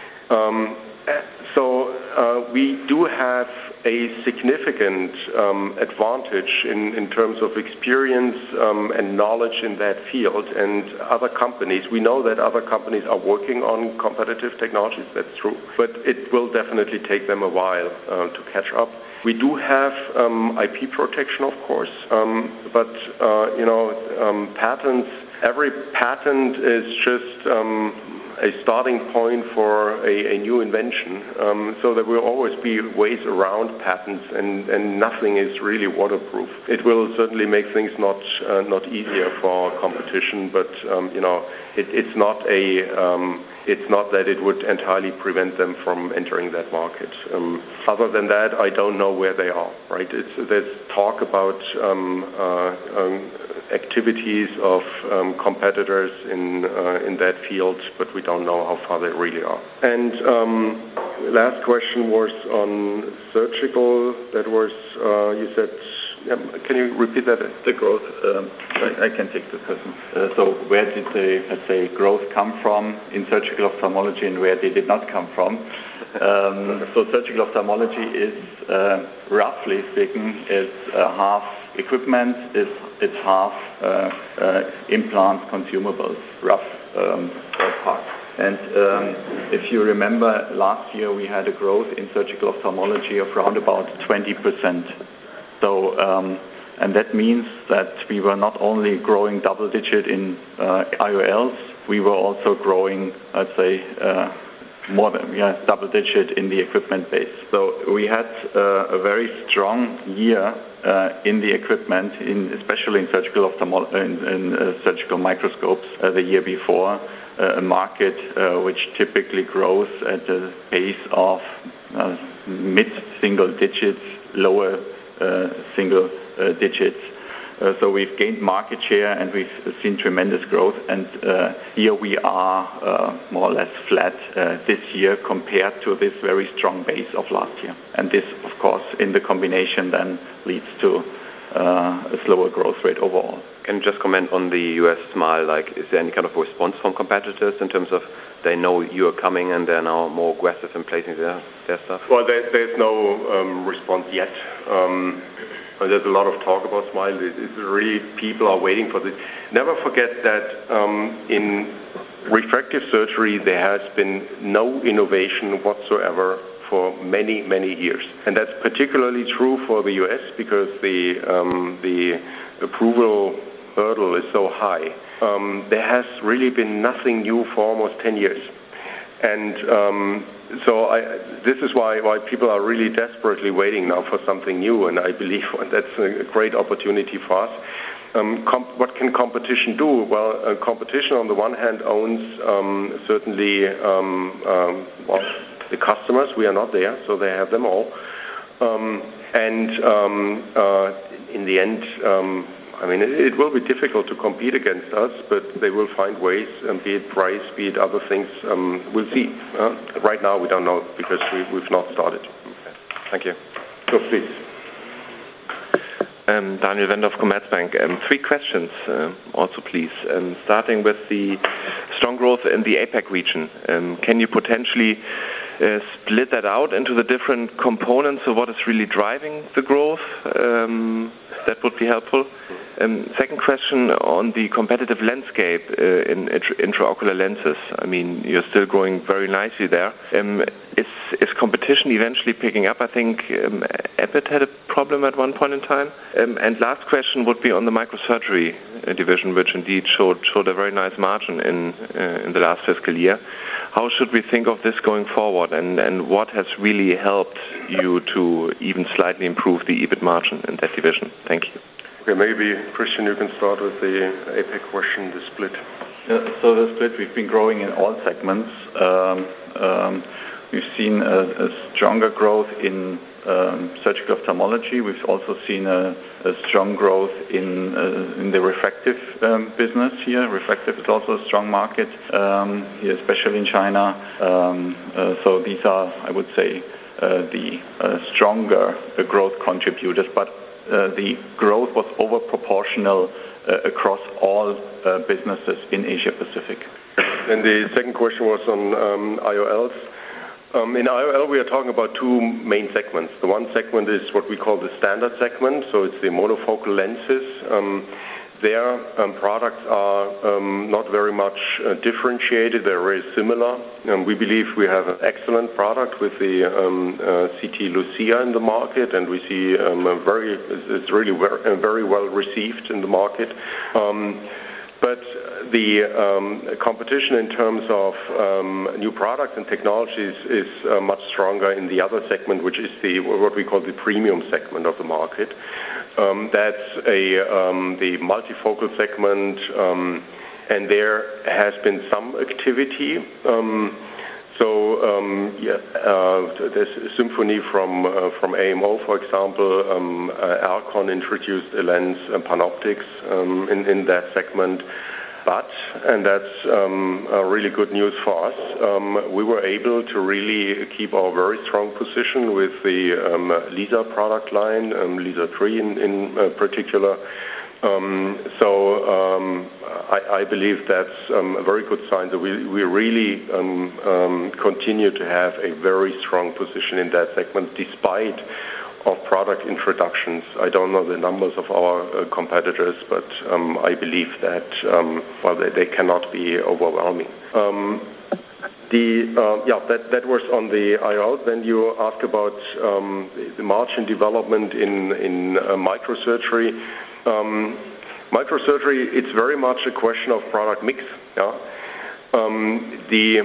Um, so uh, we do have a significant um, advantage in, in terms of experience um, and knowledge in that field, and other companies, we know that other companies are working on competitive technologies, that's true, but it will definitely take them a while uh, to catch up. We do have um, I P protection, of course, um, but uh, you know, um, patents, every patent is just um, a starting point for a, a new invention, um, so there will always be ways around patents, and, and nothing is really waterproof. It will certainly make things not uh, not easier for competition, but um, you know, it, it's not a um, it's not that it would entirely prevent them from entering that market. Um, other than that, I don't know where they are. Right? It's, there's talk about um, uh, um, activities of um, competitors in uh, in that field, but we don't know how far they really are. And um, last question was on surgical. That was uh, you said. Yeah, can you repeat that? The growth. Um, I, I can take this question. Uh, so where did the, let's say, growth come from in surgical ophthalmology, and where did it not come from? Um, so surgical ophthalmology is, uh, roughly speaking, is uh, half equipment, is it's half uh, uh, implants, consumables, rough um, ballpark. And um, if you remember, last year we had a growth in surgical ophthalmology of around about twenty percent. So, um, and that means that we were not only growing double-digit in uh, I O Ls, we were also growing, let's say, uh, more than yeah, double-digit in the equipment base. So we had uh, a very strong year uh, in the equipment, in, especially in surgical ophthalmology, in, in uh, surgical microscopes uh, the year before, uh, a market uh, which typically grows at a pace of uh, mid-single digits, lower Uh, single uh, digits. Uh, so we've gained market share, and we've seen tremendous growth, and uh, here we are uh, more or less flat uh, this year compared to this very strong base of last year. And this, of course, in the combination then leads to uh, a slower growth rate overall. Can you just comment on the U S SMILE? Like, is there any kind of response from competitors in terms of they know you are coming and they're now more aggressive in placing their, their stuff? Well, there, there's no um, response yet. Um, there's a lot of talk about SMILE. It's really, people are waiting for this. Never forget that um, in refractive surgery there has been no innovation whatsoever for many, many years. And that's particularly true for the U S because the, um, the approval hurdle is so high. Um, there has really been nothing new for almost ten years. And um, so I, this is why, why people are really desperately waiting now for something new, and I believe that's a great opportunity for us. Um, comp- what can competition do? Well, uh, competition on the one hand owns um, certainly um, um, well, the customers. We are not there, so they have them all. Um, and um, uh, in the end, um, I mean, it, it will be difficult to compete against us, but they will find ways, um, be it price, be it other things. Um, we'll see. Uh, right now, we don't know because we, we've not started. Okay. Thank you. So please. Um, Daniel Wendorf, Commerzbank. Um, three questions uh, also, please. Um, starting with the strong growth in the APAC region. Um, can you potentially uh, split that out into the different components of what is really driving the growth? Um, that would be helpful. Um, second question on the competitive landscape uh, in intra- intraocular lenses. I mean, you're still growing very nicely there. Um, is, is competition eventually picking up? I think um, Abbott had a problem at one point in time. Um, and last question would be on the microsurgery uh, division, which indeed showed showed a very nice margin in uh, in the last fiscal year. How should we think of this going forward, and, and what has really helped you to even slightly improve the E B I T margin in that division? Thank you. Okay, maybe, Christian, you can start with the A PAC question, the split. Yeah, so the split, we've been growing in all segments. Um, um, we've seen a, a stronger growth in um, surgical ophthalmology. We've also seen a, a strong growth in uh, in the refractive um, business here. Refractive is also a strong market um, here, especially in China. Um, uh, so these are, I would say, uh, the uh, stronger uh, growth contributors. But Uh, the growth was over proportional uh, across all uh, businesses in Asia Pacific. And the second question was on um, I O Ls. Um, in I O L, we are talking about two main segments. The one segment is what we call the standard segment, so it's the monofocal lenses. Um, Their um, products are um, not very much uh, differentiated. They're very similar. Um, we believe we have an excellent product with the um, uh, C T Lucia in the market, and we see um, a very it's really very, uh, very well received in the market. Um, but the um, competition in terms of um, new products and technologies is uh, much stronger in the other segment, which is the what we call the premium segment of the market. Um, that's a um, the multifocal segment, um, and there has been some activity. Um, so um, yeah, uh, there's Symphony from uh, from A M O, for example. Um, uh, Alcon introduced a lens, uh, Panoptix, um, in in that segment. But, and that's um, uh, really good news for us, um, we were able to really keep our very strong position with the um, LISA product line, um, LISA three in, in uh, particular. Um, so um, I, I believe that's um, a very good sign that we, we really um, um, continue to have a very strong position in that segment despite of product introductions. I don't know the numbers of our uh, competitors, but um, I believe that um, well, they, they cannot be overwhelming. Um, the uh, yeah, that that was on the I O. Then you asked about um, the margin development in in uh, microsurgery. Um, microsurgery, it's very much a question of product mix. Yeah, um, the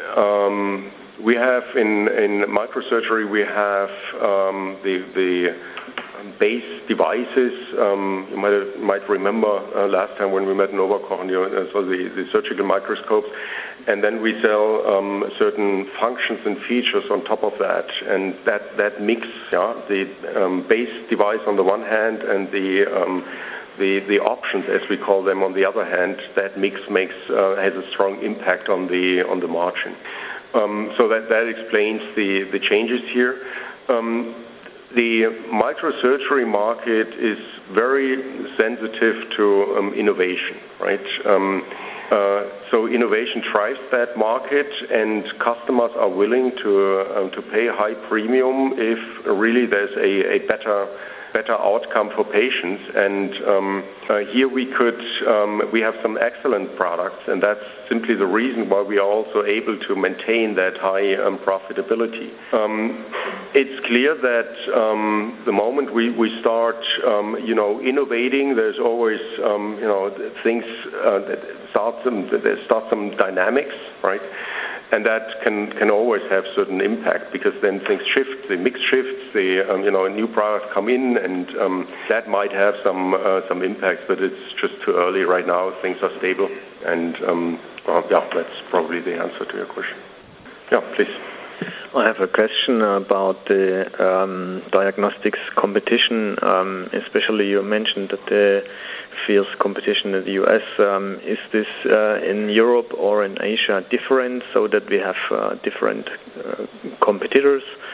um, We have in, in microsurgery, we have um, the, the base devices. Um, you might, might remember uh, last time when we met in Oberkorneo, uh, so the, the surgical microscopes. And then we sell um, certain functions and features on top of that. And that, that mix, yeah, the um, base device on the one hand and the um, The, the options, as we call them, on the other hand, that mix makes uh, has a strong impact on the on the margin. Um, so that, that explains the, the changes here. Um, the microsurgery market is very sensitive to um, innovation, right? Um, uh, so innovation drives that market, and customers are willing to um, to pay a high premium if really there's a, a better better outcome for patients. And um, uh, here we could, um, we have some excellent products, and that's simply the reason why we are also able to maintain that high um, profitability. Um, it's clear that um, the moment we, we start, um, you know, innovating, there's always, um, you know, things uh, that start some, there start some dynamics, right? And that can, can always have certain impact, because then things shift, the mix shifts, the um, you know new products come in, and um, that might have some uh, some impacts. But it's just too early right now. Things are stable, and um, well, yeah, that's probably the answer to your question. Yeah, please. I have a question about the um, diagnostics competition. Um, especially, you mentioned that the fierce competition in the U S. Um, is this uh, in Europe or in Asia different, so that we have uh, different uh, competitors?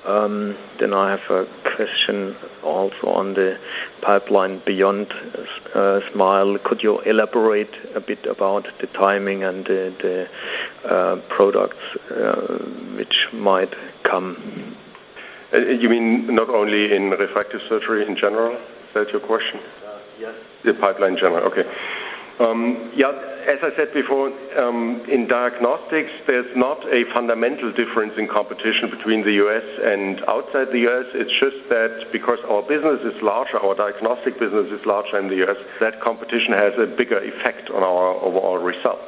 Um, then I have a question also on the pipeline beyond uh, SMILE. Could you elaborate a bit about the timing and the, the uh, products uh, which might come? Uh, you mean not only in refractive surgery in general? Is that your question? Uh, yes. The pipeline in general, okay. Um, yeah, as I said before, um, in diagnostics, there's not a fundamental difference in competition between the U S and outside the U S. It's just that because our business is larger, our diagnostic business is larger in the U S, that competition has a bigger effect on our overall result.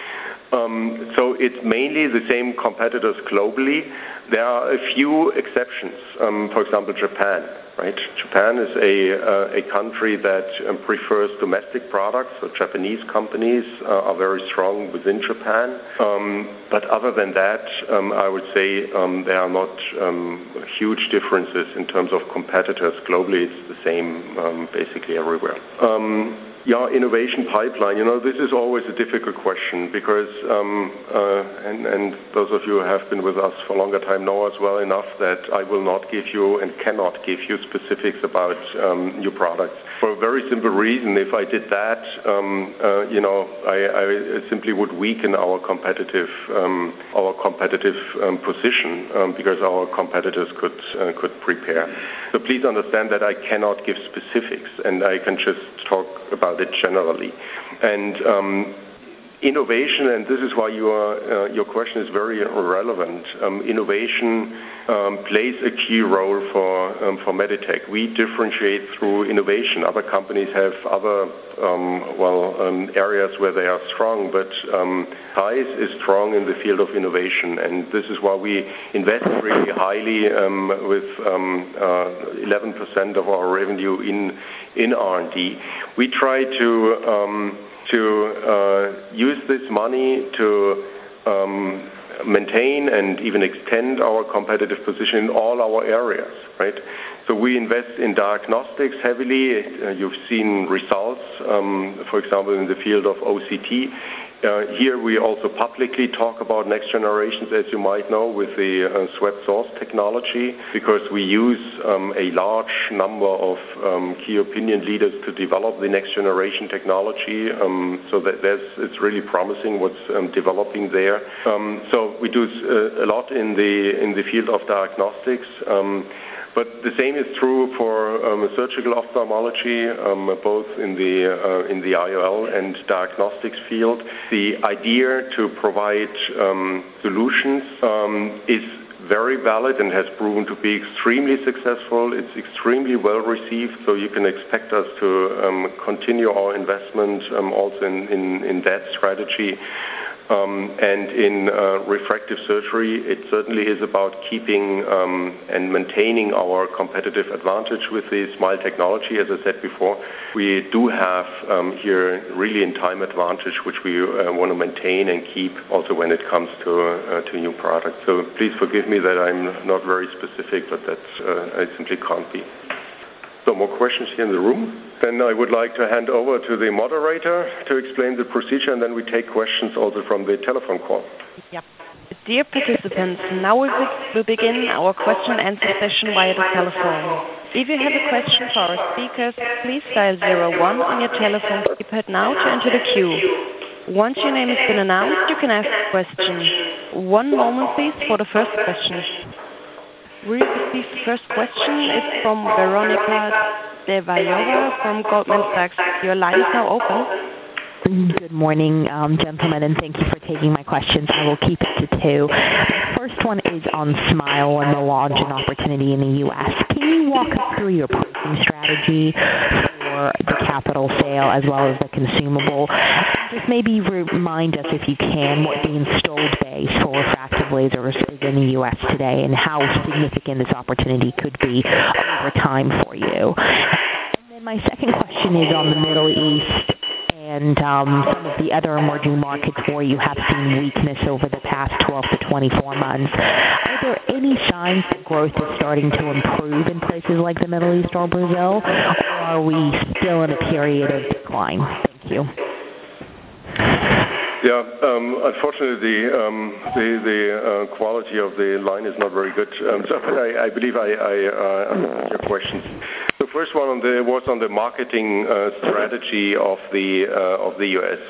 Um, so it's mainly the same competitors globally. There are a few exceptions. Um, for example, Japan. Right? Japan is a uh, a country that um, prefers domestic products. So Japanese companies uh, are very strong within Japan. Um, but other than that, um, I would say um, there are not um, huge differences in terms of competitors globally. It's the same um, basically everywhere. Um, Yeah, innovation pipeline. You know, this is always a difficult question because, um, uh, and, and those of you who have been with us for a longer time know us well enough that I will not give you and cannot give you specifics about um, new products. For a very simple reason, if I did that, um, uh, you know, I, I simply would weaken our competitive, um, our competitive um, position um, because our competitors could uh, could prepare. So please understand that I cannot give specifics, and I can just talk about it generally. And um, innovation, and this is why your uh, your question is very relevant. Um, innovation um, plays a key role for um, for Meditec. We differentiate through innovation. Other companies have other um, well um, areas where they are strong, but um, Zeiss is strong in the field of innovation, and this is why we invest really highly um, with um, uh, eleven percent of our revenue in in R and D. We try to um, to uh, use this money to um, maintain and even extend our competitive position in all our areas, right? So we invest in diagnostics heavily. Uh, you've seen results, um, for example, in the field of O C T. Uh, here we also publicly talk about next generations, as you might know, with the uh, swept source technology, because we use um, a large number of um, key opinion leaders to develop the next generation technology. Um, so that there's, it's really promising what's um, developing there. Um, so we do uh, a lot in the in the field of diagnostics. Um, But the same is true for um, surgical ophthalmology, um, both in the uh, in the I O L and diagnostics field. The idea to provide um, solutions um, is very valid and has proven to be extremely successful. It's extremely well received, so you can expect us to um, continue our investment um, also in, in, in that strategy. Um, and in uh, refractive surgery, it certainly is about keeping um, and maintaining our competitive advantage with the SMILE technology. As I said before, we do have um, here really in time advantage, which we uh, want to maintain and keep also when it comes to uh, to new products. So please forgive me that I'm not very specific, but that's uh, I simply can't be. So more questions here in the room? Then I would like to hand over to the moderator to explain the procedure, and then we take questions also from the telephone call. Yep. Dear participants, now we will begin our question and answer session via the telephone. If you have a question for our speakers, please dial zero one on your telephone keypad now to enter the queue. Once your name has been announced, you can ask a question. One moment, please, for the first question. We received the first question. It's from Veronika Devayova from Goldman Sachs. Your line is now open. Good morning, um, gentlemen, and thank you for taking my questions. I will keep it to two. The first one is on SMILE and the launch and opportunity in the U S. Can you walk us through your pricing strategy for the capital sale as well as the consumable? Just maybe remind us, if you can, what the installed base for refractive lasers is in the U S today and how significant this opportunity could be over time for you. And then my second question is on the Middle East and um, some of the other emerging markets where you have seen weakness over the past twelve to twenty-four months. Are there any signs that growth is starting to improve in places like the Middle East or Brazil, or are we still in a period of decline? Thank you. Yeah, um, unfortunately, the um, the, the uh, quality of the line is not very good. Um, so I, I believe I, I uh, understood your questions. The first one on the, was on the marketing uh, strategy of the uh, of the U S.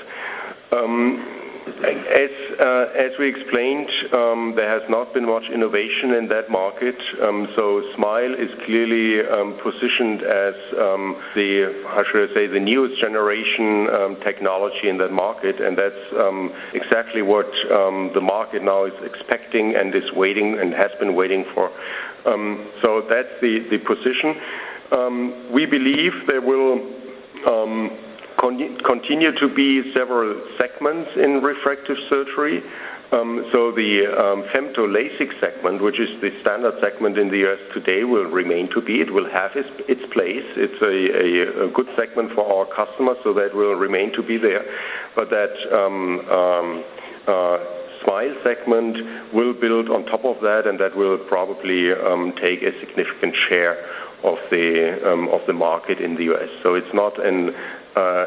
Um, As, uh, as we explained, um, there has not been much innovation in that market. Um, so Smile is clearly um, positioned as um, the, how should I say, the newest generation um, technology in that market, and that's um, exactly what um, the market now is expecting and is waiting and has been waiting for. Um, so that's the, the position. Um, we believe there will um, continue to be several segments in refractive surgery. Um, so the um, femto LASIK segment, which is the standard segment in the U S today, will remain to be. It will have its, its place. It's a, a, a good segment for our customers, so that will remain to be there. But that um, um, uh, Smile segment will build on top of that, and that will probably um, take a significant share of the um, of the market in the U S. So it's not an uh,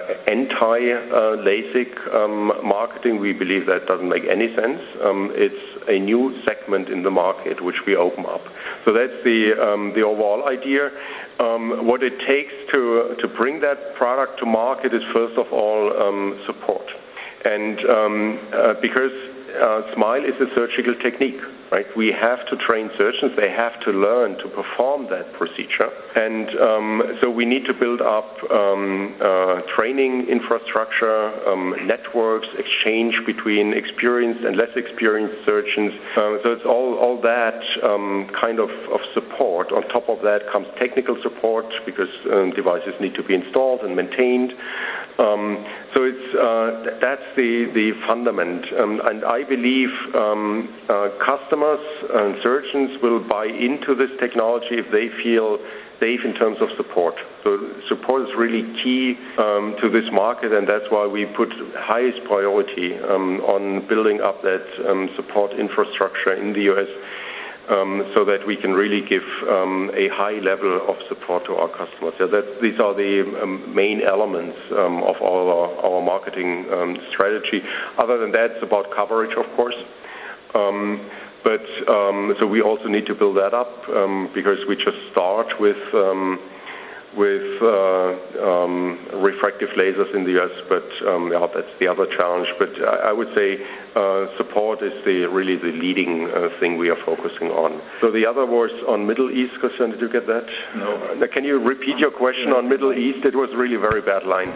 anti-LASIK uh, um, marketing. We believe that doesn't make any sense. Um, it's a new segment in the market which we open up. So that's the um, the overall idea. Um, what it takes to to bring that product to market is first of all um, support, and um, uh, because Uh, Smile is a surgical technique, right? We have to train surgeons. They have to learn to perform that procedure. And um, so we need to build up um, uh, training infrastructure, um, networks, exchange between experienced and less experienced surgeons. Uh, so it's all, all that um, kind of, of support. On top of that comes technical support, because um, devices need to be installed and maintained. Um, so it's uh, th- that's the the fundament, um, and I believe um, uh, customers and surgeons will buy into this technology if they feel safe in terms of support. So support is really key um, to this market, and that's why we put highest priority um, on building up that um, support infrastructure in the U S. Um, so that we can really give um, a high level of support to our customers. So that these are the um, main elements um, of our, our marketing um, strategy. Other than that, it's about coverage, of course. Um, but um, so we also need to build that up um, because we just start with um, with uh, um, refractive lasers in the U S, but um, yeah, that's the other challenge. But I, I would say uh, support is the really the leading uh, thing we are focusing on. So the other was on Middle East. Christian, did you get that? No. Uh, can you repeat your question on Middle East? It was really a very bad line.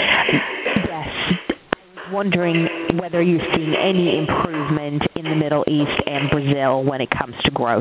Yes. I was wondering whether you've seen any improvement in the Middle East and Brazil when it comes to growth.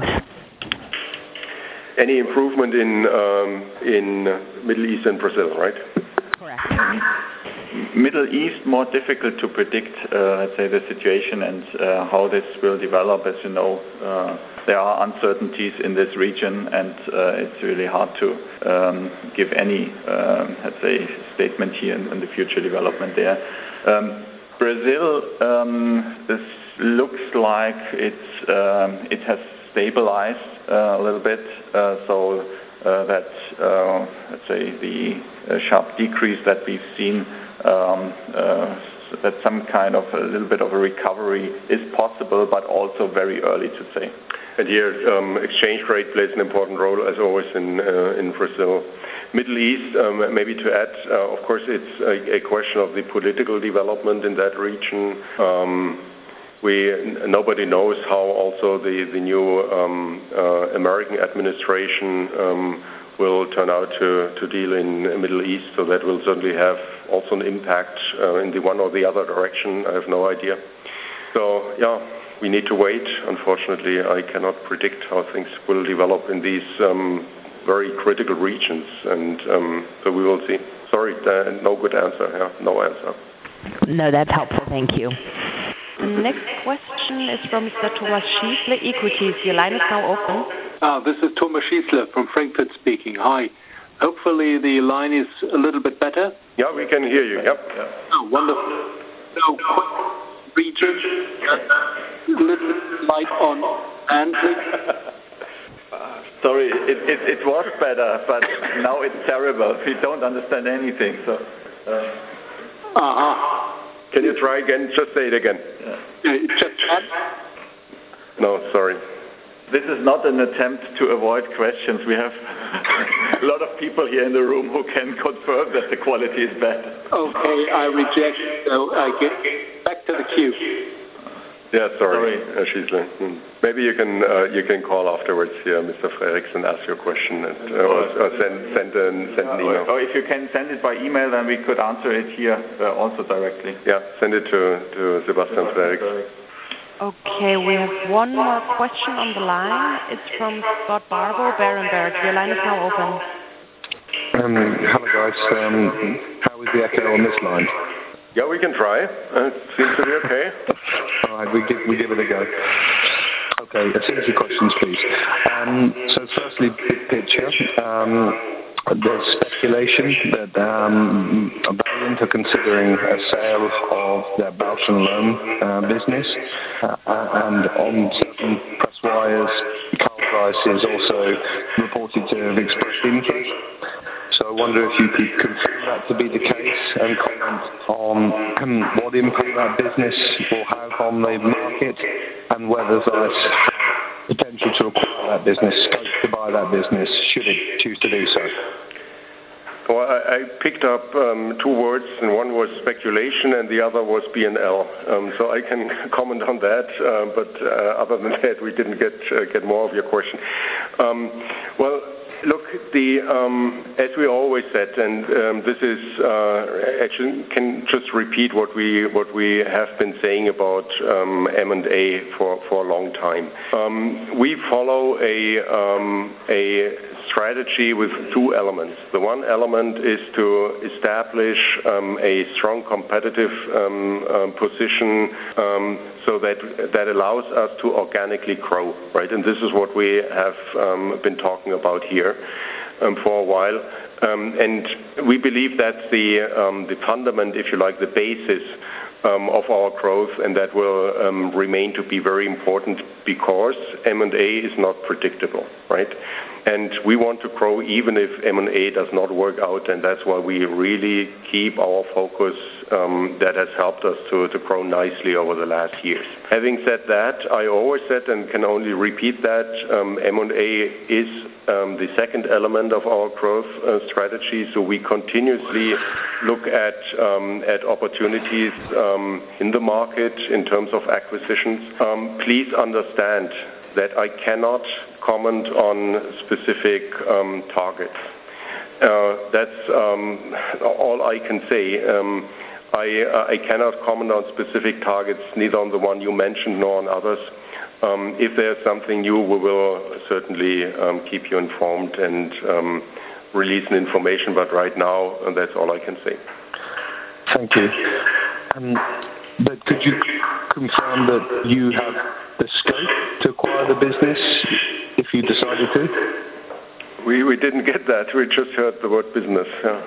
Any improvement in um, in Middle East and Brazil, right? Correct. Middle East, more difficult to predict, uh, let's say, the situation and uh, how this will develop. As you know, uh, there are uncertainties in this region, and uh, it's really hard to um, give any, um, let's say, statement here in, in the future development there. Um, Brazil, um, this looks like it's um, it has stabilized uh, a little bit, uh, so uh, that uh, let's say the uh, sharp decrease that we've seen, um, uh, that some kind of a little bit of a recovery is possible, but also very early to say. And here, um, exchange rate plays an important role, as always, in uh, in Brazil. Middle East, um, maybe to add, uh, of course, it's a, a question of the political development in that region. Um, We, nobody knows how also the, the new um, uh, American administration um, will turn out to, to deal in the Middle East, so that will certainly have also an impact uh, in the one or the other direction. I have no idea. So, yeah, we need to wait. Unfortunately, I cannot predict how things will develop in these um, very critical regions, and um, so we will see. Sorry, uh, no good answer. Yeah, no answer. No, that's helpful. Thank you. The next question is from Mister Thomas Schießle, Equities. Your line is now open. Ah, this is Thomas Schießle from Frankfurt speaking. Hi. Hopefully the line is a little bit better. Yeah, we can hear you. Yep. Yeah. Oh, wonderful. So, quick region, a little light on handling. Uh, sorry, it, it, it was better, but now it's terrible. We don't understand anything. So. Uh. Uh-huh. Can you try again? Just say it again. Uh, just one. No, sorry. This is not an attempt to avoid questions. We have a lot of people here in the room who can confirm that the quality is bad. Okay, I reject. So I get back to the queue. Yeah, sorry, sorry. Uh, Schiesler. Hmm. Maybe you can uh, you can call afterwards here, Mister Frerichs, and ask your question, and, uh, or, or send send an send an email. Or if you can send it by email, then we could answer it here uh, also directly. Yeah, send it to to Sebastian Frerichs. Okay, we have one more question on the line. It's from Scott Barbo, Berenberg. Your line is now open. Um, hello guys. Um, how is the echo on this line? Yeah, we can try. Uh, it seems to be okay. All right, we give we give it a go. Okay, a series of questions, please. Um, so, firstly, big picture. Um, There's speculation that um, Valiant are considering a sale of their Bausch and Lomb uh, business, uh, and on certain press wires, Carl Zeiss is also reported to have expressed interest. So I wonder if you could confirm that to be the case and comment on um, what impact that business will have on the market and whether Zeiss has potential to acquire that business, scope to buy that business, should it choose to do so. Well, I, I picked up um, two words, and one was speculation, and the other was B and L. Um, so I can comment on that, uh, but uh, other than that, we didn't get uh, get more of your question. Um, well, look, the um, as we always said, and um, this is uh, actually can just repeat what we what we have been saying about um, M and A for for a long time. Um, we follow a um, a strategy with two elements. The one element is to establish um, a strong competitive um, um, position um, so that that allows us to organically grow, right? And this is what we have um, been talking about here um, for a while. Um, and we believe that's the um, the fundament, if you like, the basis Um, of our growth, and that will um, remain to be very important because M and A is not predictable, right? And we want to grow even if M and A does not work out, and that's why we really keep our focus um, that has helped us to, to grow nicely over the last years. Having said that, I always said and can only repeat that um, M and A is um, the second element of our growth uh, strategy, so we continuously look at um, at opportunities um, in the market in terms of acquisitions. Um, please understand that I cannot comment on specific um, targets. Uh, that's um, all I can say. Um, I, uh, I cannot comment on specific targets, neither on the one you mentioned nor on others. Um, if there's something new, we will certainly um, keep you informed and um, release an information, but right now, uh, that's all I can say. Thank you. Um, but could you confirm that you have the scope to acquire the business if you decided to? We we didn't get that. We just heard the word business. Yeah.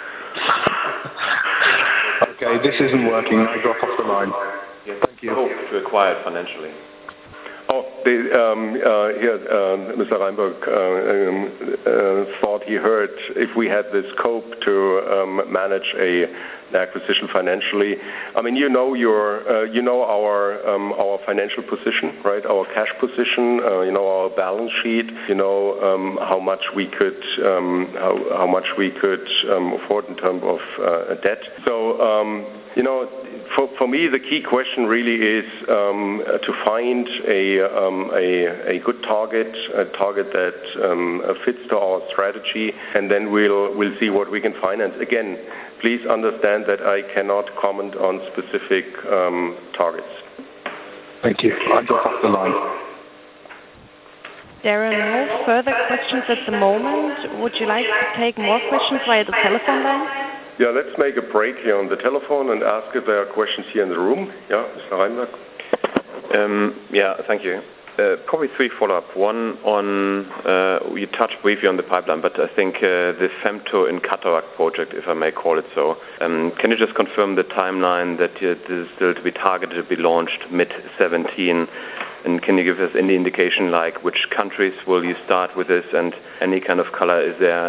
Okay, this isn't working. I drop off the line. Yes. Thank you. Hope to acquire it financially. Oh, the, um, uh, here, uh, Mister Reinberg uh, um, uh, thought he heard if we had the scope to um, manage a an acquisition financially. I mean, you know your, uh, you know our um, our financial position, right? Our cash position, uh, you know our balance sheet. You know um, how much we could um, how how much we could um, afford in terms of uh, debt. So um, you know. For, for me, the key question really is um, to find a, um, a, a good target, a target that um, fits to our strategy, and then we'll we'll see what we can finance. Again, please understand that I cannot comment on specific um, targets. Thank you. I drop off the line. There are no further questions at the moment. Would you like to take more questions via the telephone line? Yeah, let's make a break here on the telephone and ask if there are questions here in the room. Yeah, Mister Reinberg. Um, yeah, thank you. Uh, probably three follow-up. One on, uh, you touched briefly on the pipeline, but I think uh, the femto in cataract project, if I may call it so. Um, can you just confirm the timeline that uh, this is still to be targeted to be launched mid seventeen? And can you give us any indication like which countries will you start with this, and any kind of color? Is there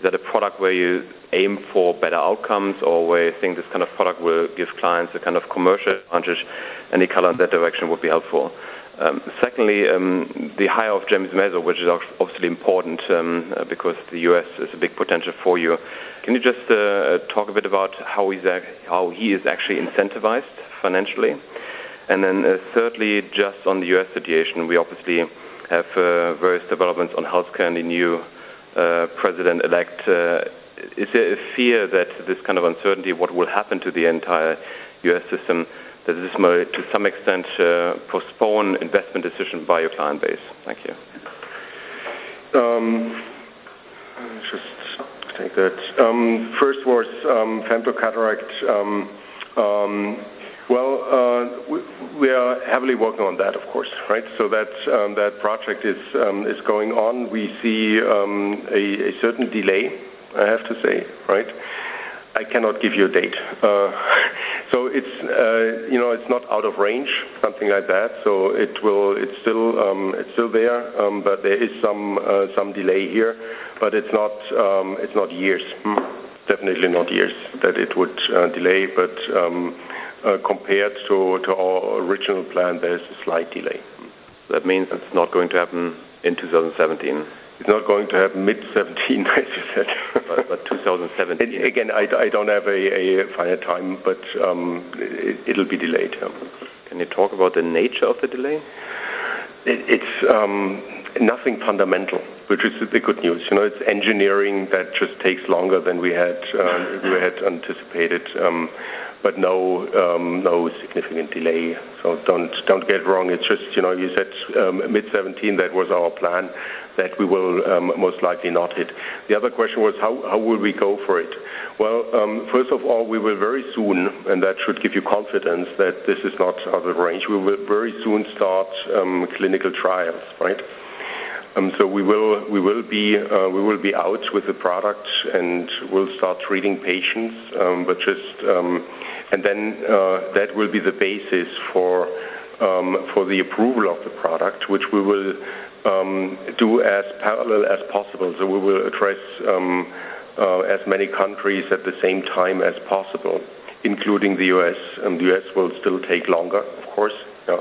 that a product where you aim for better outcomes, or where you think this kind of product will give clients a kind of commercial advantage? Any color in that direction would be helpful. Um, secondly, um, the hire of James Mazo, which is obviously important um, uh, because the U S is a big potential for you. Can you just uh, talk a bit about how he's ac- how he is actually incentivized financially? And then uh, thirdly, just on the U S situation, we obviously have uh, various developments on healthcare and the new uh, president-elect. Uh, is there a fear that this kind of uncertainty, what will happen to the entire U S system, that this may, to some extent, uh, postpone investment decision by your client base? Thank you. Um, just take that. Um, first was um, femtocataract. Um, um, well, uh, we, we are heavily working on that, of course, right? So that um, that project is um, is going on. We see um, a, a certain delay, I have to say, right? I cannot give you a date. Uh, so it's uh, you know it's not out of range, something like that. So it will it's still um, it's still there, um, but there is some uh, some delay here. But it's not um, it's not years. Hmm. Definitely not years that it would uh, delay. But um, uh, compared to to our original plan, there's a slight delay. That means it's not going to happen in two thousand seventeen. It's not going to happen mid seventeen, as you said. but, but two thousand seventeen. And again, I, I don't have a, a final time, but um, it, it'll be delayed. Yeah. Can you talk about the nature of the delay? It, it's um, nothing fundamental, which is the good news. You know, it's engineering that just takes longer than we had uh, we had anticipated. Um, but no um, no significant delay. So don't don't get it wrong. It's just, you know, you said um, mid seventeen, that was our plan, that we will um, most likely not hit. The other question was how, how will we go for it? Well, um, first of all, we will very soon, and that should give you confidence that this is not out of range, we will very soon start um, clinical trials, right? Um, so we will we will be uh, we will be out with the product and we'll start treating patients, um, but just um, and then uh, that will be the basis for um, for the approval of the product, which we will um, do as parallel as possible. So we will address um, uh, as many countries at the same time as possible, including the U S. And the U S will still take longer, of course. Yeah.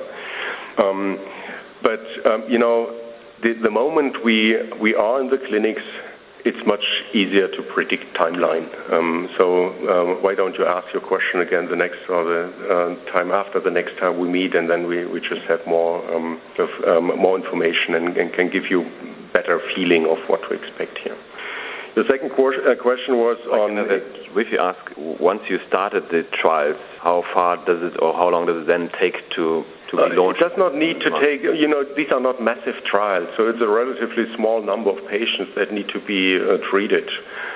Um, but um, you know. The, the moment we we are in the clinics, it's much easier to predict timeline. Um, so um, why don't you ask your question again the next or the uh, time after the next time we meet, and then we, we just have more um, of, um, more information and, and can give you better feeling of what to expect here. The second qu- uh, question was on. Uh, if you ask, once you started the trials, how far does it, or how long does it then take to? Uh, it does not need to take, you know, these are not massive trials, so it's a relatively small number of patients that need to be uh, treated.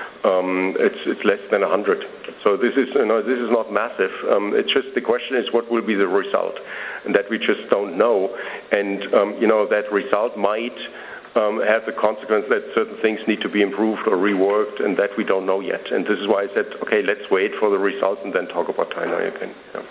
Um, it's, it's less than one hundred. So this is, you know, this is not massive. Um, it's just the question is what will be the result, and that we just don't know. And, um, you know, that result might um, have the consequence that certain things need to be improved or reworked, and that we don't know yet. And this is why I said, okay, let's wait for the results and then talk about timeline again. Yeah.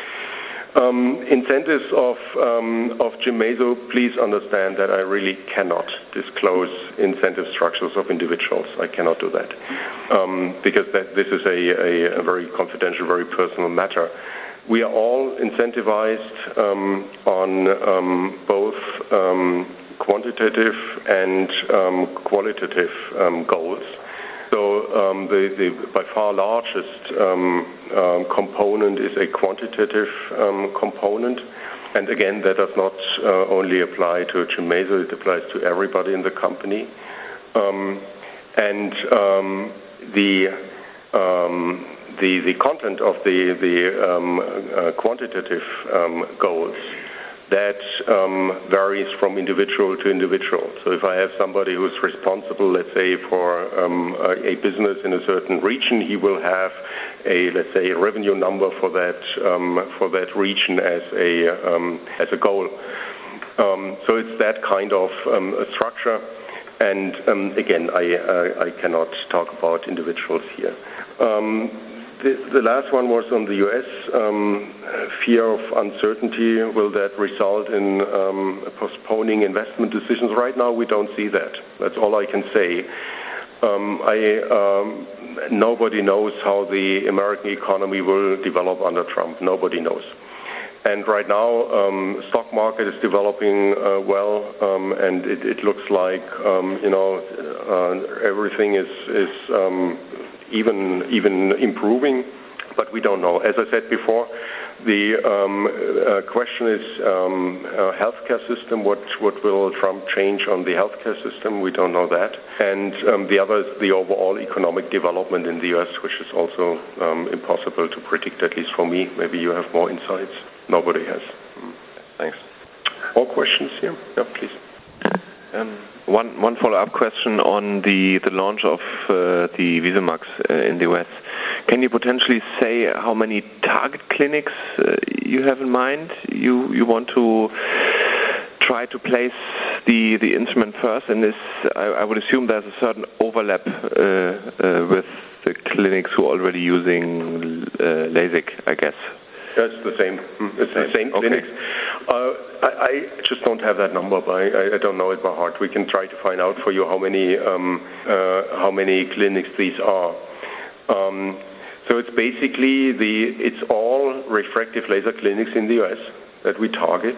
Um, incentives of um, of Jim Mazo, please understand that I really cannot disclose incentive structures of individuals. I cannot do that um, because that, this is a, a, a very confidential, very personal matter. We are all incentivized um, on um, both um, quantitative and um, qualitative um, goals. So um, the, the by far largest um, um, component is a quantitative um, component, and again that does not uh, only apply to Jim Mazo, it applies to everybody in the company. Um, and um, the, um, the the content of the the um, uh, quantitative um, goals, that um, varies from individual to individual. So if I have somebody who's responsible, let's say, for um, a, a business in a certain region, he will have a, let's say, a revenue number for that um, for that region as a um, as a goal. Um, so it's that kind of um, a structure. And um, again, I, I I cannot talk about individuals here. Um, The, the last one was on the U S. Um, fear of uncertainty, will that result in um, postponing investment decisions? Right now, we don't see that. That's all I can say. Um, I, um, nobody knows how the American economy will develop under Trump. Nobody knows. And right now, um, stock market is developing uh, well, um, and it, it looks like um, you know uh, everything is is um, even even improving, but we don't know. As I said before, the um, uh, question is um, uh, healthcare system. What what will Trump change on the healthcare system? We don't know that. And um, the other is the overall economic development in the U S, which is also um, impossible to predict, at least for me. Maybe you have more insights. Nobody has. Thanks. More questions here? Yeah, please. Um, one one follow-up question on the, the launch of uh, the VisuMax uh, in the U S. Can you potentially say how many target clinics uh, you have in mind? You you want to try to place the the instrument first, and this I, I would assume there's a certain overlap uh, uh, with the clinics who are already using uh, LASIK, I guess. That's the same. It's the same clinics. Okay. Uh, I, I just don't have that number, but I, I don't know it by heart. We can try to find out for you how many um, uh, how many clinics these are. Um, so it's basically the it's all refractive laser clinics in the U S that we target.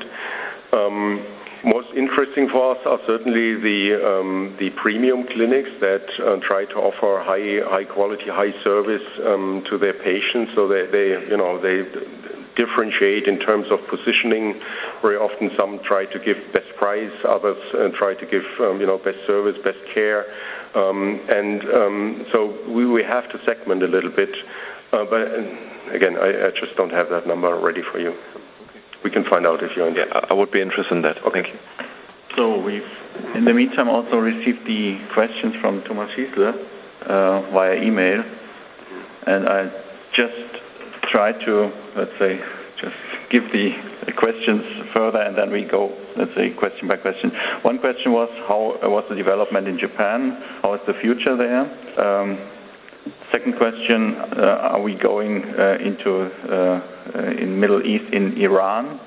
Um, most interesting for us are certainly the um, the premium clinics that uh, try to offer high high quality, high service um, to their patients. So they, they you know they differentiate in terms of positioning. Very often, some try to give best price, others uh, try to give um, you know best service, best care, um, and um, so we, we have to segment a little bit. Uh, but uh, again, I, I just don't have that number ready for you. We can find out if you're interested. Yeah, I would be interested in that. Okay. Thank you. So we've, in the meantime, also received the questions from Thomas Schießle uh, via email, and I just try to, let's say, just give the questions further, and then we go, let's say, question by question. One question was, how was the development in Japan? How is the future there? Um, second question, uh, are we going uh, into uh, uh, in Middle East, in Iran?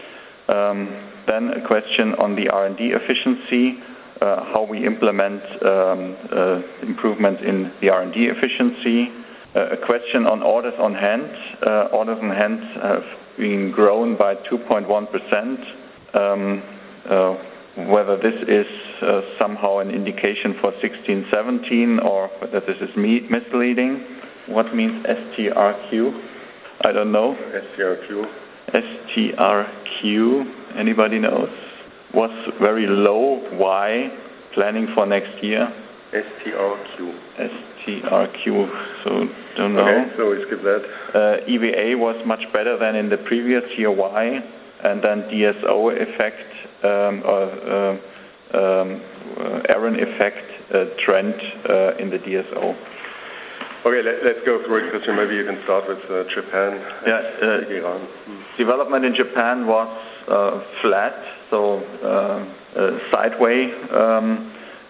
Um, then a question on the R and D efficiency, uh, how we implement um, uh, improvements in the R and D efficiency. Uh, a question on orders on hand. Uh, orders on hand have been grown by two point one percent. Um, uh, whether this is uh, somehow an indication for sixteen seventeen or whether this is me- misleading. What means S T R Q? I don't know. S T R Q. S T R Q, anybody knows? Was very low. Why? Planning for next year? S T R Q. S T R Q, so don't know. Okay, so we skip that. Uh, E V A was much better than in the previous year. Why? And then D S O effect, um, or uh, um, uh, Aaron effect uh, trend uh, in the D S O. Okay, let, let's go through it, Christian. Maybe you can start with uh, Japan. Yeah, uh, Iran. Development in Japan was uh, flat, so uh, uh, sideways. Um,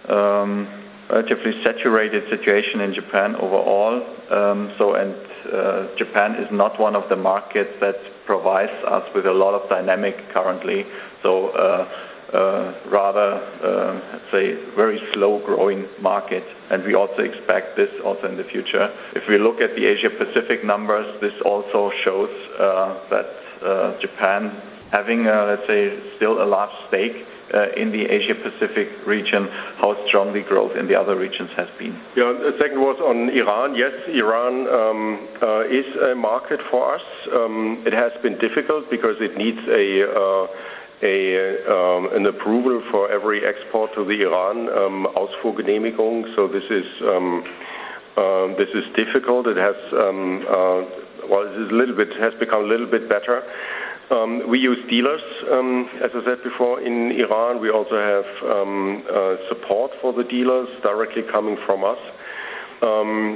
um, relatively saturated situation in Japan overall. Um, so, and uh, Japan is not one of the markets that provides us with a lot of dynamic currently. So, uh, uh, rather, uh, let's say, very slow-growing market, and we also expect this also in the future. If we look at the Asia-Pacific numbers, this also shows uh, that uh, Japan, having, uh, let's say, still a large stake uh, in the Asia-Pacific region, how strong the growth in the other regions has been. Yeah, the second was on Iran. Yes, Iran um, uh, is a market for us. Um, it has been difficult because it needs a uh, A, um, an approval for every export to the Iran, um, Ausfuhrgenehmigung. So this is um, uh, this is difficult. It has um, uh, well, it is a little bit has become a little bit better. Um, we use dealers, um, as I said before, in Iran. We also have um, uh, support for the dealers directly coming from us. Um,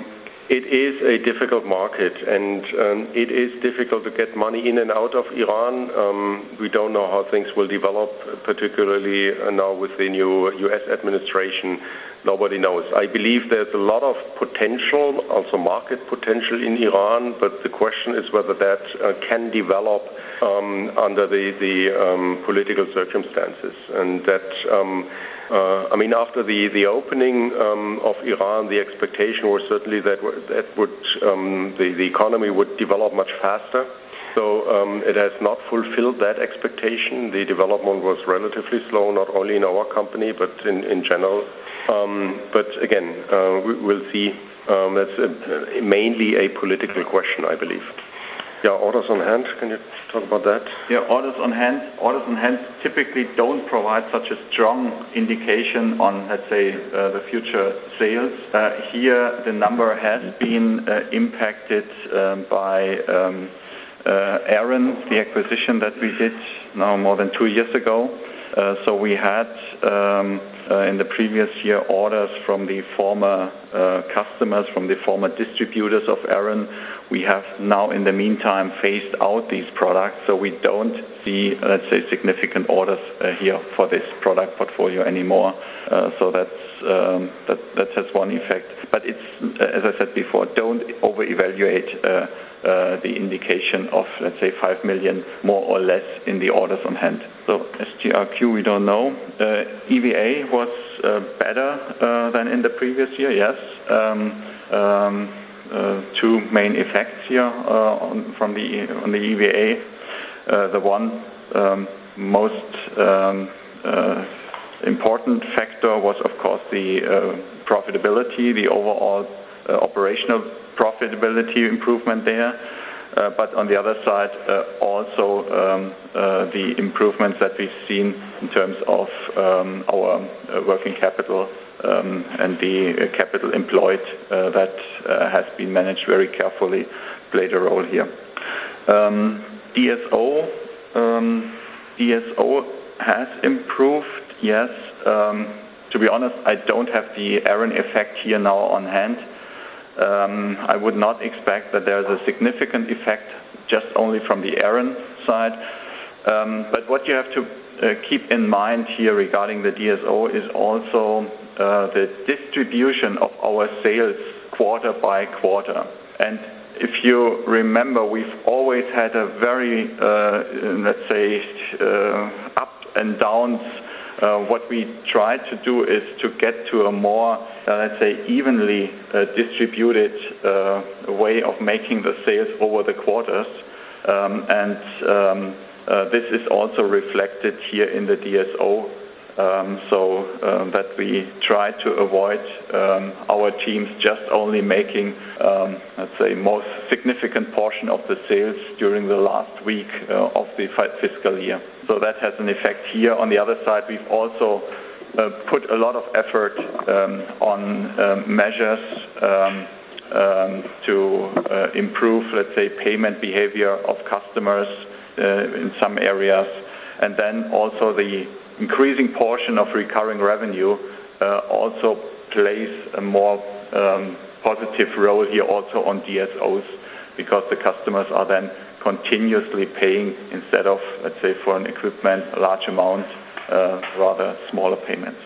it is a difficult market, and um, it is difficult to get money in and out of Iran. Um, we don't know how things will develop, particularly uh, now with the new U S administration. Nobody knows. I believe there's a lot of potential, also market potential in Iran, but the question is whether that uh, can develop um, under the, the um, political circumstances. And that, um, uh, I mean, after the, the opening um, of Iran, the expectation was certainly that, that would, um, the, the economy would develop much faster. So um, it has not fulfilled that expectation. The development was relatively slow, not only in our company, but in, in general. Um, but again, uh, we, we'll see. Um, that's a, mainly a political question, I believe. Yeah, orders on hand. Can you talk about that? Yeah, orders on hand. Orders on hand typically don't provide such a strong indication on, let's say, uh, the future sales. Uh, here, the number has been uh, impacted um, by um, uh, Aran, the acquisition that we did now more than two years ago. Uh, so we had um, uh, in the previous year orders from the former uh, customers, from the former distributors of Aran. We have now in the meantime phased out these products, so we don't see, let's say, significant orders uh, here for this product portfolio anymore. Uh, so that's, um, that, that has one effect. But it's, uh, as I said before, don't over-evaluate uh, uh, the indication of, let's say, five million more or less in the orders on hand. So S G R Q, we don't know. Uh, E V A was uh, better uh, than in the previous year, yes. Um, um, uh, two main effects here uh, on, from the, on the E V A. Uh, the one um, most um, uh, important factor was, of course, the uh, profitability, the overall uh, operational profitability improvement there. Uh, but on the other side, uh, also um, uh, the improvements that we've seen in terms of um, our uh, working capital um, and the uh, capital employed uh, that uh, has been managed very carefully played a role here. Um, D S O, um, D S O has improved, yes. Um, to be honest, I don't have the Aran effect here now on hand. Um, I would not expect that there is a significant effect just only from the Aran side. Um, but what you have to uh, keep in mind here regarding the D S O is also uh, the distribution of our sales quarter by quarter. And if you remember, we've always had a very, uh, let's say, uh, up and downs. Uh, what we try to do is to get to a more, uh, let's say, evenly uh, distributed uh, way of making the sales over the quarters. Um, and um, uh, this is also reflected here in the D S O. Um, so um, that we try to avoid um, our teams just only making, um, let's say, most significant portion of the sales during the last week uh, of the fiscal year. So that has an effect here. On the other side, we've also uh, put a lot of effort um, on um, measures um, um, to uh, improve, let's say, payment behavior of customers uh, in some areas, and then also the increasing portion of recurring revenue uh, also plays a more um, positive role here also on D S Os, because the customers are then continuously paying instead of, let's say, for an equipment, a large amount, uh, rather smaller payments.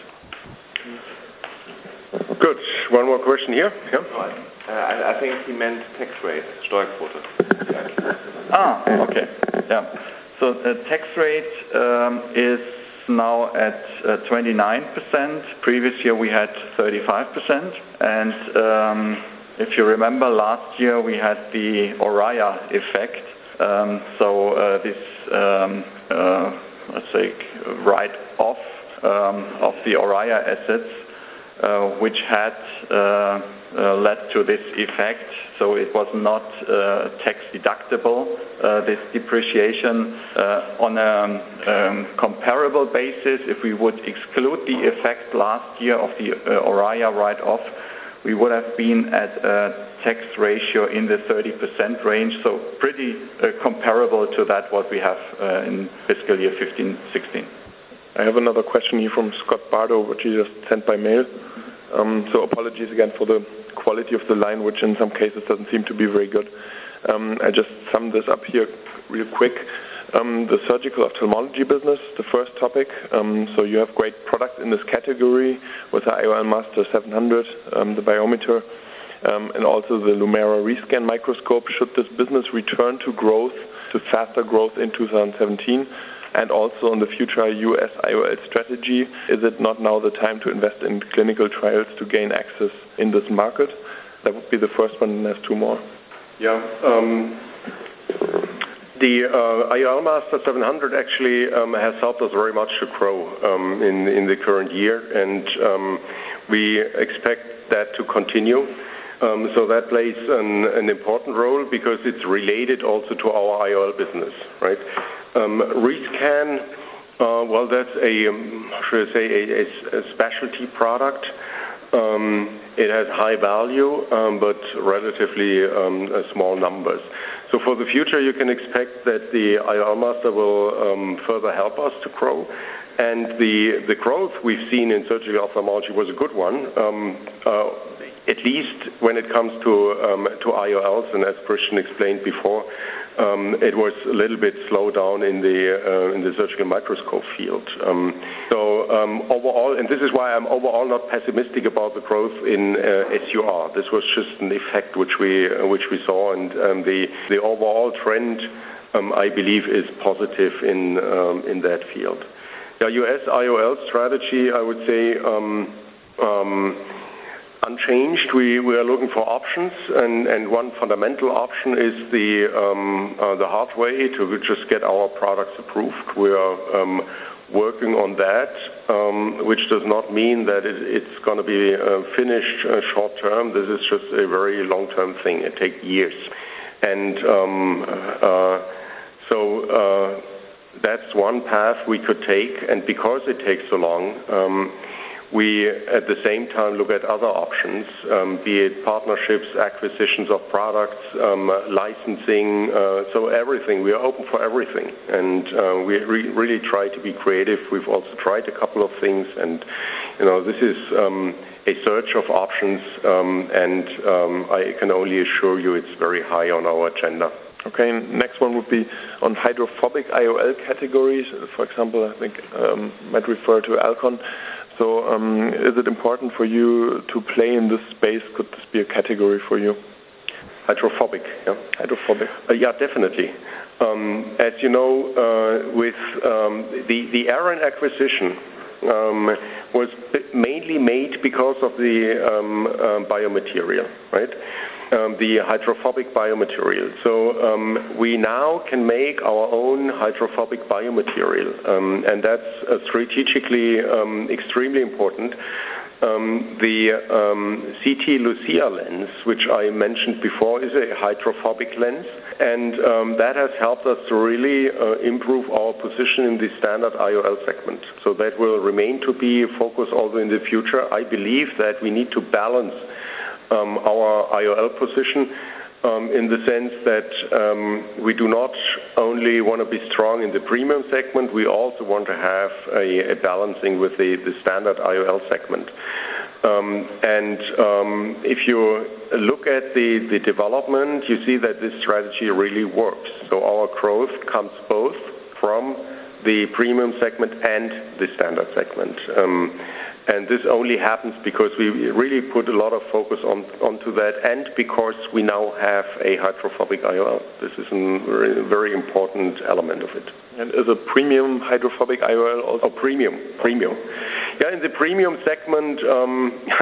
Good. One more question here. Yeah. Uh, I, I think he meant tax rate, Steuerquote. Ah, okay. Yeah. So the tax rate um, is now at uh, twenty-nine percent. Previous year we had thirty-five percent. And um, if you remember, last year we had the Oriya effect. Um, so uh, this, um, uh, let's say, write-off um, of the Oriya assets, uh, which had uh, uh, led to this effect. So it was not uh, tax deductible, uh, this depreciation. Uh, on a um, comparable basis, if we would exclude the effect last year of the uh, Oriya write-off, we would have been at a tax ratio in the thirty percent range, so pretty uh, comparable to that what we have uh, in fiscal year fifteen sixteen. I have another question here from Scott Bardo, which he just sent by mail. Um, so apologies again for the quality of the line, which in some cases doesn't seem to be very good. Um, I just sum this up here real quick. Um, the surgical ophthalmology business, the first topic. Um, so you have great products in this category with the I O L Master seven hundred, um, the biometer, um, and also the Lumera rescan microscope. Should this business return to growth, to faster growth in two thousand seventeen? And also on the future U S I O L strategy, is it not now the time to invest in clinical trials to gain access in this market? That would be the first one, and there's two more. Yeah. Um, the uh, I O L Master seven hundred actually um, has helped us very much to grow um, in, in the current year, and um, we expect that to continue. Um, so that plays an, an important role because it's related also to our I O L business, right? Um, Rescan, uh, well, that's a, um, should I say, a, a specialty product. Um, it has high value, um, but relatively um, uh, small numbers. So for the future, you can expect that the I O L Master will um, further help us to grow. And the, the growth we've seen in surgical ophthalmology was a good one, um, uh, at least when it comes to, um, to I O Ls, and as Christian explained before, Um, it was a little bit slowed down in the uh, in the surgical microscope field. Um, so um, overall, and this is why I'm overall not pessimistic about the growth in uh, S U R. This was just an effect which we uh, which we saw, and um, the the overall trend, um, I believe, is positive in um, in that field. The U S I O L strategy, I would say. Um, um, Unchanged. We, we are looking for options, and, and one fundamental option is the um, uh, the hard way to just get our products approved. We are um, working on that, um, which does not mean that it, it's going to be uh, finished uh, short term. This is just a very long term thing. It takes years, and um, uh, so uh, that's one path we could take. And because it takes so long. Um, We, at the same time, look at other options, um, be it partnerships, acquisitions of products, um, licensing, uh, so everything. We are open for everything, and uh, we re- really try to be creative. We've also tried a couple of things, and you know, this is um, a search of options, um, and um, I can only assure you it's very high on our agenda. Okay, next one would be on hydrophobic I O L categories. For example, I think um, might refer to Alcon. So um, is it important for you to play in this space? Could this be a category for you? Hydrophobic, yeah. Hydrophobic. Uh, yeah, definitely. Um, as you know, uh, with um, the, the Aran acquisition um, was mainly made because of the um, uh, biomaterial, right? Um, the hydrophobic biomaterial. So um, we now can make our own hydrophobic biomaterial, um, and that's uh, strategically um, extremely important. Um, the um, C T Lucia lens, which I mentioned before, is a hydrophobic lens, and um, that has helped us to really uh, improve our position in the standard I O L segment. So that will remain to be a focus also in the future. I believe that we need to balance Um, our I O L position um, in the sense that um, we do not only want to be strong in the premium segment, we also want to have a, a balancing with the, the standard I O L segment. Um, and um, if you look at the, the development, you see that this strategy really works. So our growth comes both from the premium segment and the standard segment. Um, And this only happens because we really put a lot of focus on onto that, and because we now have a hydrophobic I O L. This is a very, very important element of it. And is a premium hydrophobic I O L also? Oh, premium, premium. Yeah, in the premium segment, um,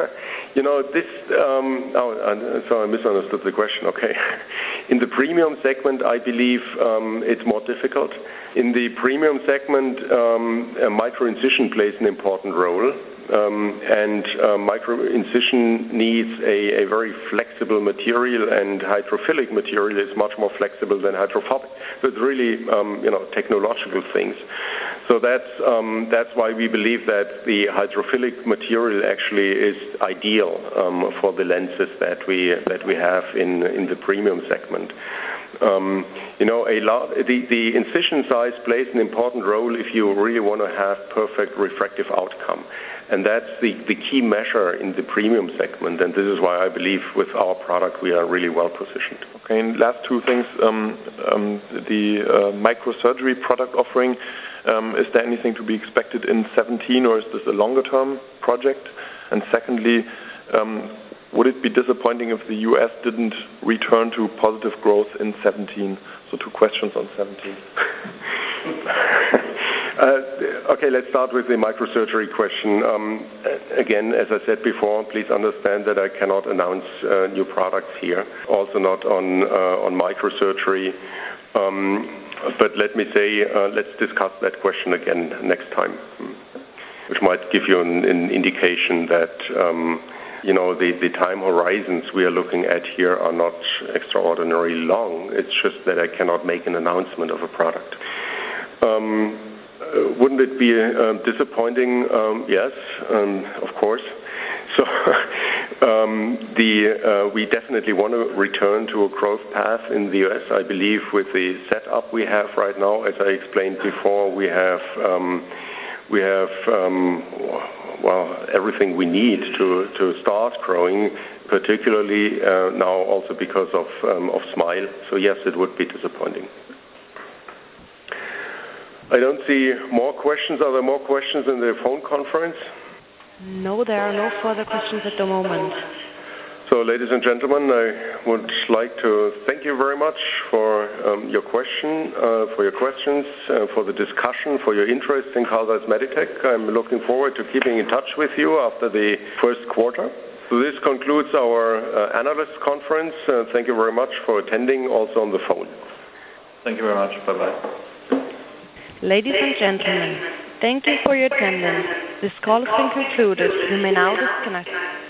you know, this. Um, oh, so I misunderstood the question. Okay, in the premium segment, I believe um, it's more difficult. In the premium segment, um, micro-incision plays an important role. Um, and uh, micro-incision needs a, a very flexible material, and hydrophilic material is much more flexible than hydrophobic. So it's really, um, you know, technological things. So that's um, that's why we believe that the hydrophilic material actually is ideal um, for the lenses that we that we have in in the premium segment. Um, you know, a lot, the, the incision size plays an important role if you really want to have perfect refractive outcome. And that's the, the key measure in the premium segment, and this is why I believe with our product we are really well positioned. Okay, and last two things, um, um, the uh, microsurgery product offering, um, is there anything to be expected in seventeen, or is this a longer-term project? And secondly, um, would it be disappointing if the U S didn't return to positive growth in seventeen? So two questions on seventeen. Uh, okay, let's start with the microsurgery question. Um, again, as I said before, please understand that I cannot announce uh, new products here, also not on uh, on microsurgery. Um, but let me say, uh, let's discuss that question again next time, which might give you an, an indication that um, you know the, the time horizons we are looking at here are not extraordinarily long. It's just that I cannot make an announcement of a product. Um, Uh, wouldn't it be uh, disappointing? Um, yes, um, of course. So um, the, uh, we definitely want to return to a growth path in the U S. I believe with the setup we have right now, as I explained before, we have um, we have um, well everything we need to to start growing, particularly uh, now also because of um, of SMILE. So yes, it would be disappointing. I don't see more questions. Are there more questions in the phone conference? No, there are no further questions at the moment. So, ladies and gentlemen, I would like to thank you very much for um, your question, uh, for your questions, uh, for the discussion, for your interest in Carl Zeiss Meditec. I'm looking forward to keeping in touch with you after the first quarter. So this concludes our uh, analyst conference. Uh, thank you very much for attending, also on the phone. Thank you very much. Bye-bye. Ladies and gentlemen, thank you for your attendance. This call has been concluded. You may now disconnect.